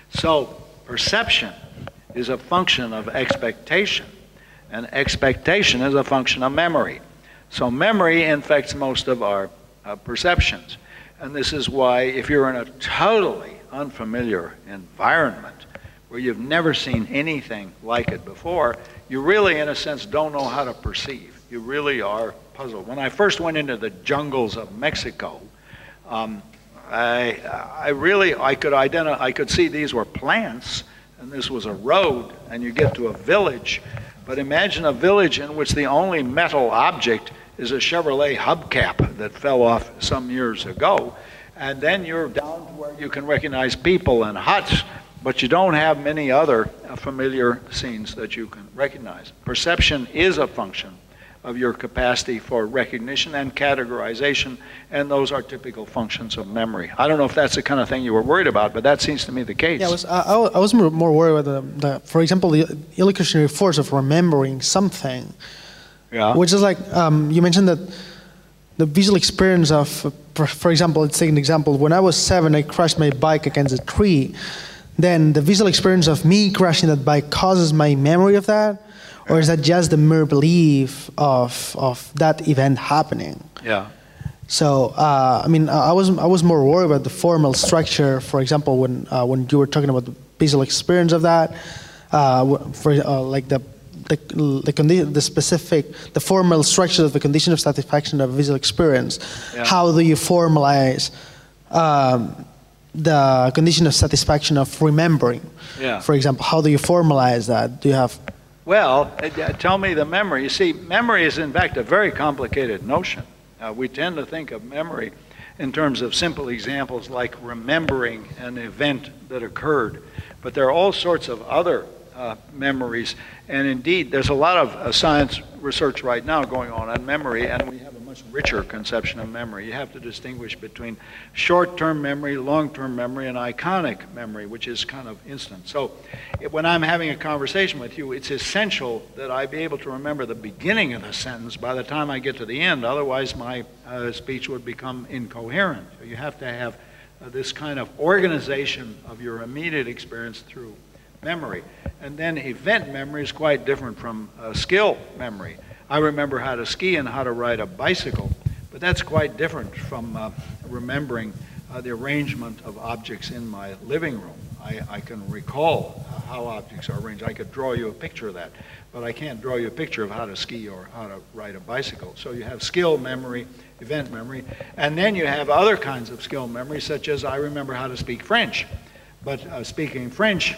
So perception is a function of expectation, and expectation is a function of memory. So memory infects most of our uh, perceptions. And this is why if you're in a totally unfamiliar environment where you've never seen anything like it before, you really, in a sense, don't know how to perceive. You really are puzzled. When I first went into the jungles of Mexico, um, I, I really, I could identify, I could see these were plants, and this was a road, and you get to a village. But imagine a village in which the only metal object is a Chevrolet hubcap that fell off some years ago. And then you're down to where you can recognize people and huts, but you don't have many other uh, familiar scenes that you can recognize. Perception is a function of your capacity for recognition and categorization, and those are typical functions of memory. I don't know if that's the kind of thing you were worried about, but that seems to me the case. Yeah, I was, I, I was more, more worried about the, the, for example, the illusionary force of remembering something. Yeah. Which is like, um, you mentioned that the visual experience of, for, for example, let's take an example. When I was seven, I crashed my bike against a tree. Then the visual experience of me crashing that bike causes my memory of that? Or is that just the mere belief of, of that event happening? Yeah. So, uh, I mean, I was, I was more worried about the formal structure, for example, when, uh, when you were talking about the visual experience of that, uh, for uh, like the The, the, condi the specific, the formal structure of the condition of satisfaction of visual experience. Yeah. How do you formalize um, the condition of satisfaction of remembering? Yeah. For example, how do you formalize that? Do you have? Well, uh, tell me the memory. You see, memory is in fact a very complicated notion. Uh, we tend to think of memory in terms of simple examples like remembering an event that occurred, but there are all sorts of other Uh, memories, and indeed there's a lot of uh, science research right now going on on memory, and we have a much richer conception of memory. You have to distinguish between short-term memory, long-term memory, and iconic memory, which is kind of instant. So it, when I'm having a conversation with you, it's essential that I be able to remember the beginning of the sentence by the time I get to the end, otherwise my uh, speech would become incoherent. You have to have uh, this kind of organization of your immediate experience through memory. And then event memory is quite different from uh, skill memory. I remember how to ski and how to ride a bicycle, but that's quite different from uh, remembering uh, the arrangement of objects in my living room. I, I can recall how objects are arranged. I could draw you a picture of that, but I can't draw you a picture of how to ski or how to ride a bicycle. So you have skill memory, event memory, and then you have other kinds of skill memory, such as I remember how to speak French. But uh, speaking French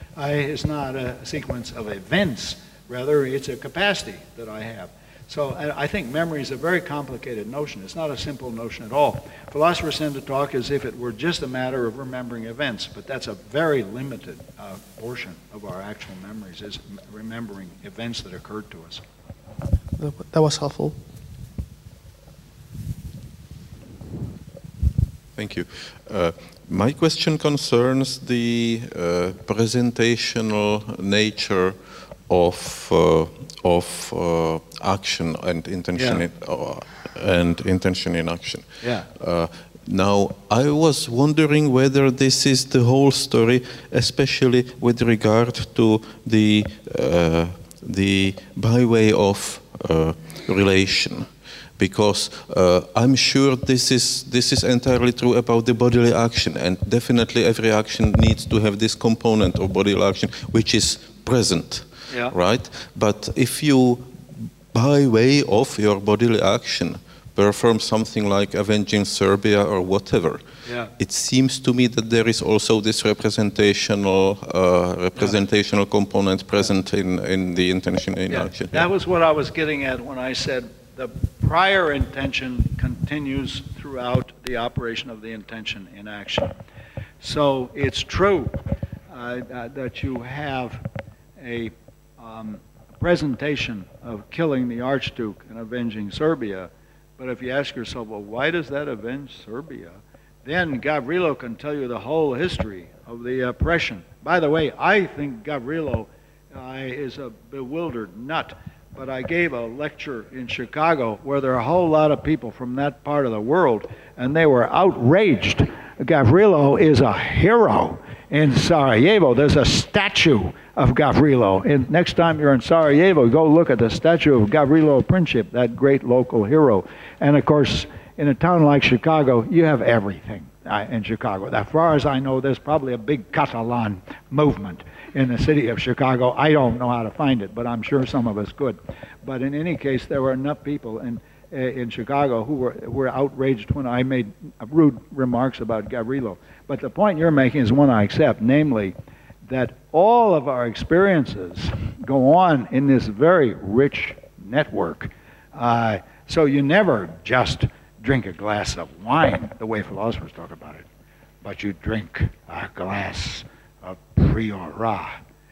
I, is not a sequence of events, rather it's a capacity that I have. So I, I think memory is a very complicated notion. It's not a simple notion at all. Philosophers tend to talk as if it were just a matter of remembering events, but that's a very limited uh, portion of our actual memories, is remembering events that occurred to us. That was helpful. Thank you. Uh, my question concerns the uh, presentational nature of uh, of uh, action and intention Yeah. in, uh, and intention in action. Yeah. Uh, now, I was wondering whether this is the whole story, especially with regard to the uh, the by way of uh, relation, because uh, I'm sure this is this is entirely true about the bodily action, and definitely every action needs to have this component of bodily action, which is present, Yeah. right? But if you, by way of your bodily action, perform something like avenging Serbia or whatever, Yeah. it seems to me that there is also this representational uh, representational component present in, in the intention in Yeah, action. that was what I was getting at when I said the prior intention continues throughout the operation of the intention in action. So it's true uh, that that you have a um, presentation of killing the Archduke and avenging Serbia, but if you ask yourself, well, why does that avenge Serbia? Then Gavrilo can tell you the whole history of the oppression. By the way, I think Gavrilo uh, is a bewildered nut, but I gave a lecture in Chicago where there are a whole lot of people from that part of the world, and they were outraged. Gavrilo is a hero in Sarajevo. There's a statue of Gavrilo. And next time you're in Sarajevo, go look at the statue of Gavrilo Princip, that great local hero. And of course, in a town like Chicago, you have everything uh, in Chicago. As far as I know, there's probably a big Catalan movement in the city of Chicago. I don't know how to find it, but I'm sure some of us could. But in any case, there were enough people in in Chicago who were were outraged when I made rude remarks about Gavrilo. But the point you're making is one I accept, namely that all of our experiences go on in this very rich network. Uh, so you never just drink a glass of wine, the way philosophers talk about it, but you drink a glass of Priora,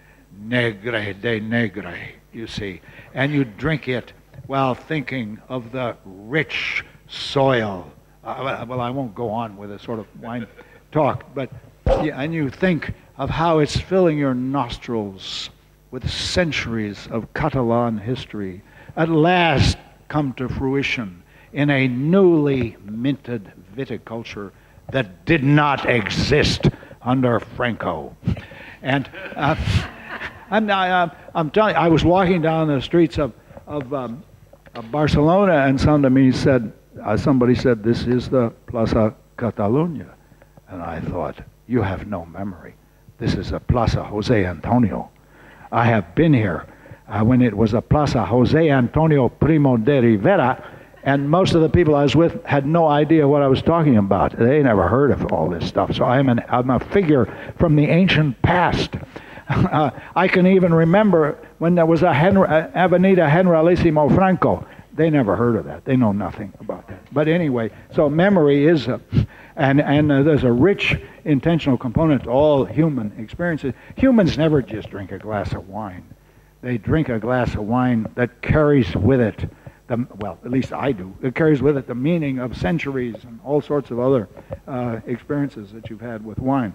Negre de Negre, you see, and you drink it while thinking of the rich soil. Uh, well, I won't go on with a sort of wine talk, but yeah, and you think of how it's filling your nostrils with centuries of Catalan history, at last come to fruition in a newly minted viticulture that did not exist under Franco. And uh, I'm, I, I'm telling you, I was walking down the streets of, of, um, of Barcelona, and somebody said, uh, somebody said, this is the Plaza Catalunya. And I thought, you have no memory. This is a Plaza Jose Antonio. I have been here uh, when it was a Plaza Jose Antonio Primo de Rivera, and most of the people I was with had no idea what I was talking about. They never heard of all this stuff. So I'm, an, I'm a figure from the ancient past. Uh, I can even remember when there was a Henry, uh, Avenida Generalissimo Franco. They never heard of that. They know nothing about that. But anyway, so memory is, a, and, and uh, there's a rich intentional component to all human experiences. Humans never just drink a glass of wine. They drink a glass of wine that carries with it, the, well, at least I do, it carries with it the meaning of centuries and all sorts of other uh, experiences that you've had with wine.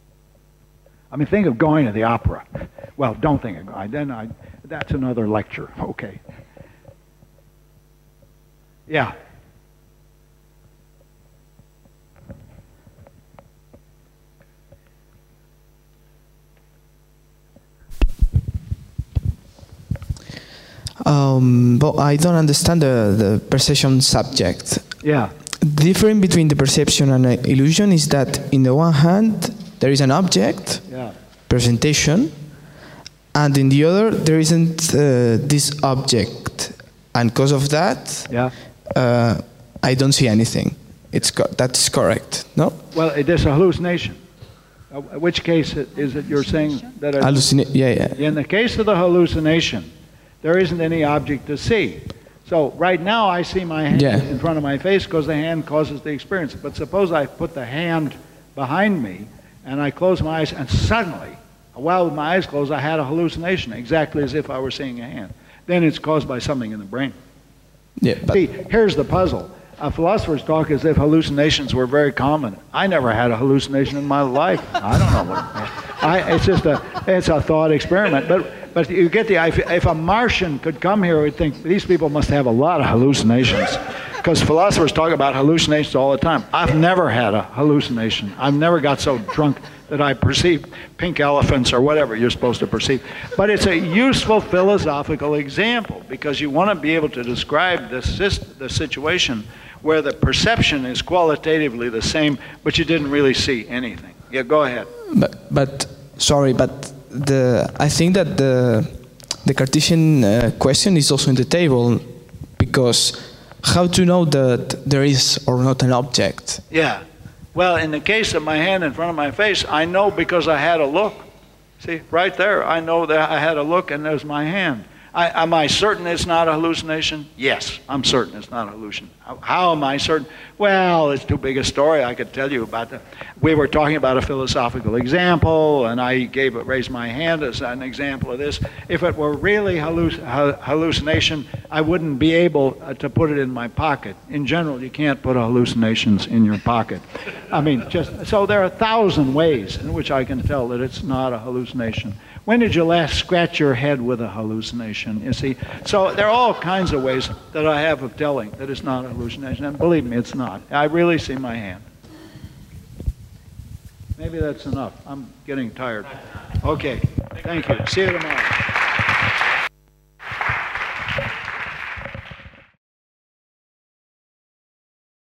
I mean, think of going to the opera. Well, don't think of going. Then I, that's another lecture. Okay. Yeah. Um, but I don't understand the, the perception subject. Yeah. The difference between the perception and the illusion is that, in the one hand, there is an object, Yeah. presentation, and in the other, there isn't uh, this object. And because of that, Yeah. uh, I don't see anything. It's co- that's correct, no? Well, it is a hallucination. Uh, which case is it you're saying that? It, Hallucina- yeah, yeah. in the case of the hallucination, there isn't any object to see. So right now I see my hand Yeah. in front of my face because the hand causes the experience. But suppose I put the hand behind me and I close my eyes, and suddenly, while with my eyes closed, I had a hallucination, exactly as if I were seeing a hand. Then it's caused by something in the brain. Yeah, but See, here's the puzzle. Uh, philosophers talk as if hallucinations were very common. I never had a hallucination in my life. I don't know what. I, it's just a it's a thought experiment. But But you get the, if, if a Martian could come here, we'd think these people must have a lot of hallucinations. Because philosophers talk about hallucinations all the time. I've never had a hallucination. I've never got so drunk that I perceive pink elephants or whatever you're supposed to perceive. But it's a useful philosophical example because you want to be able to describe the, the situation where the perception is qualitatively the same, but you didn't really see anything. Yeah, go ahead. But, but sorry, but the I think that the the Cartesian uh, question is also in the table, because how to know that there is or not an object? Yeah. Well, in the case of my hand in front of my face, I know because I had a look. See, right there, I know that I had a look and there's my hand. I, am I certain it's not a hallucination? Yes, I'm certain it's not a hallucination. How, how am I certain? Well, it's too big a story I could tell you about that. We were talking about a philosophical example, and I gave it, raised my hand as an example of this. If it were really halluc hallucination, I wouldn't be able uh, to put it in my pocket. In general, you can't put hallucinations in your pocket. I mean, just so there are a thousand ways in which I can tell that it's not a hallucination. When did you last scratch your head with a hallucination? You see, so there are all kinds of ways that I have of telling that it's not a hallucination, and believe me, it's not. I really see my hand. Maybe that's enough. I'm getting tired. Okay, thank you. See you tomorrow.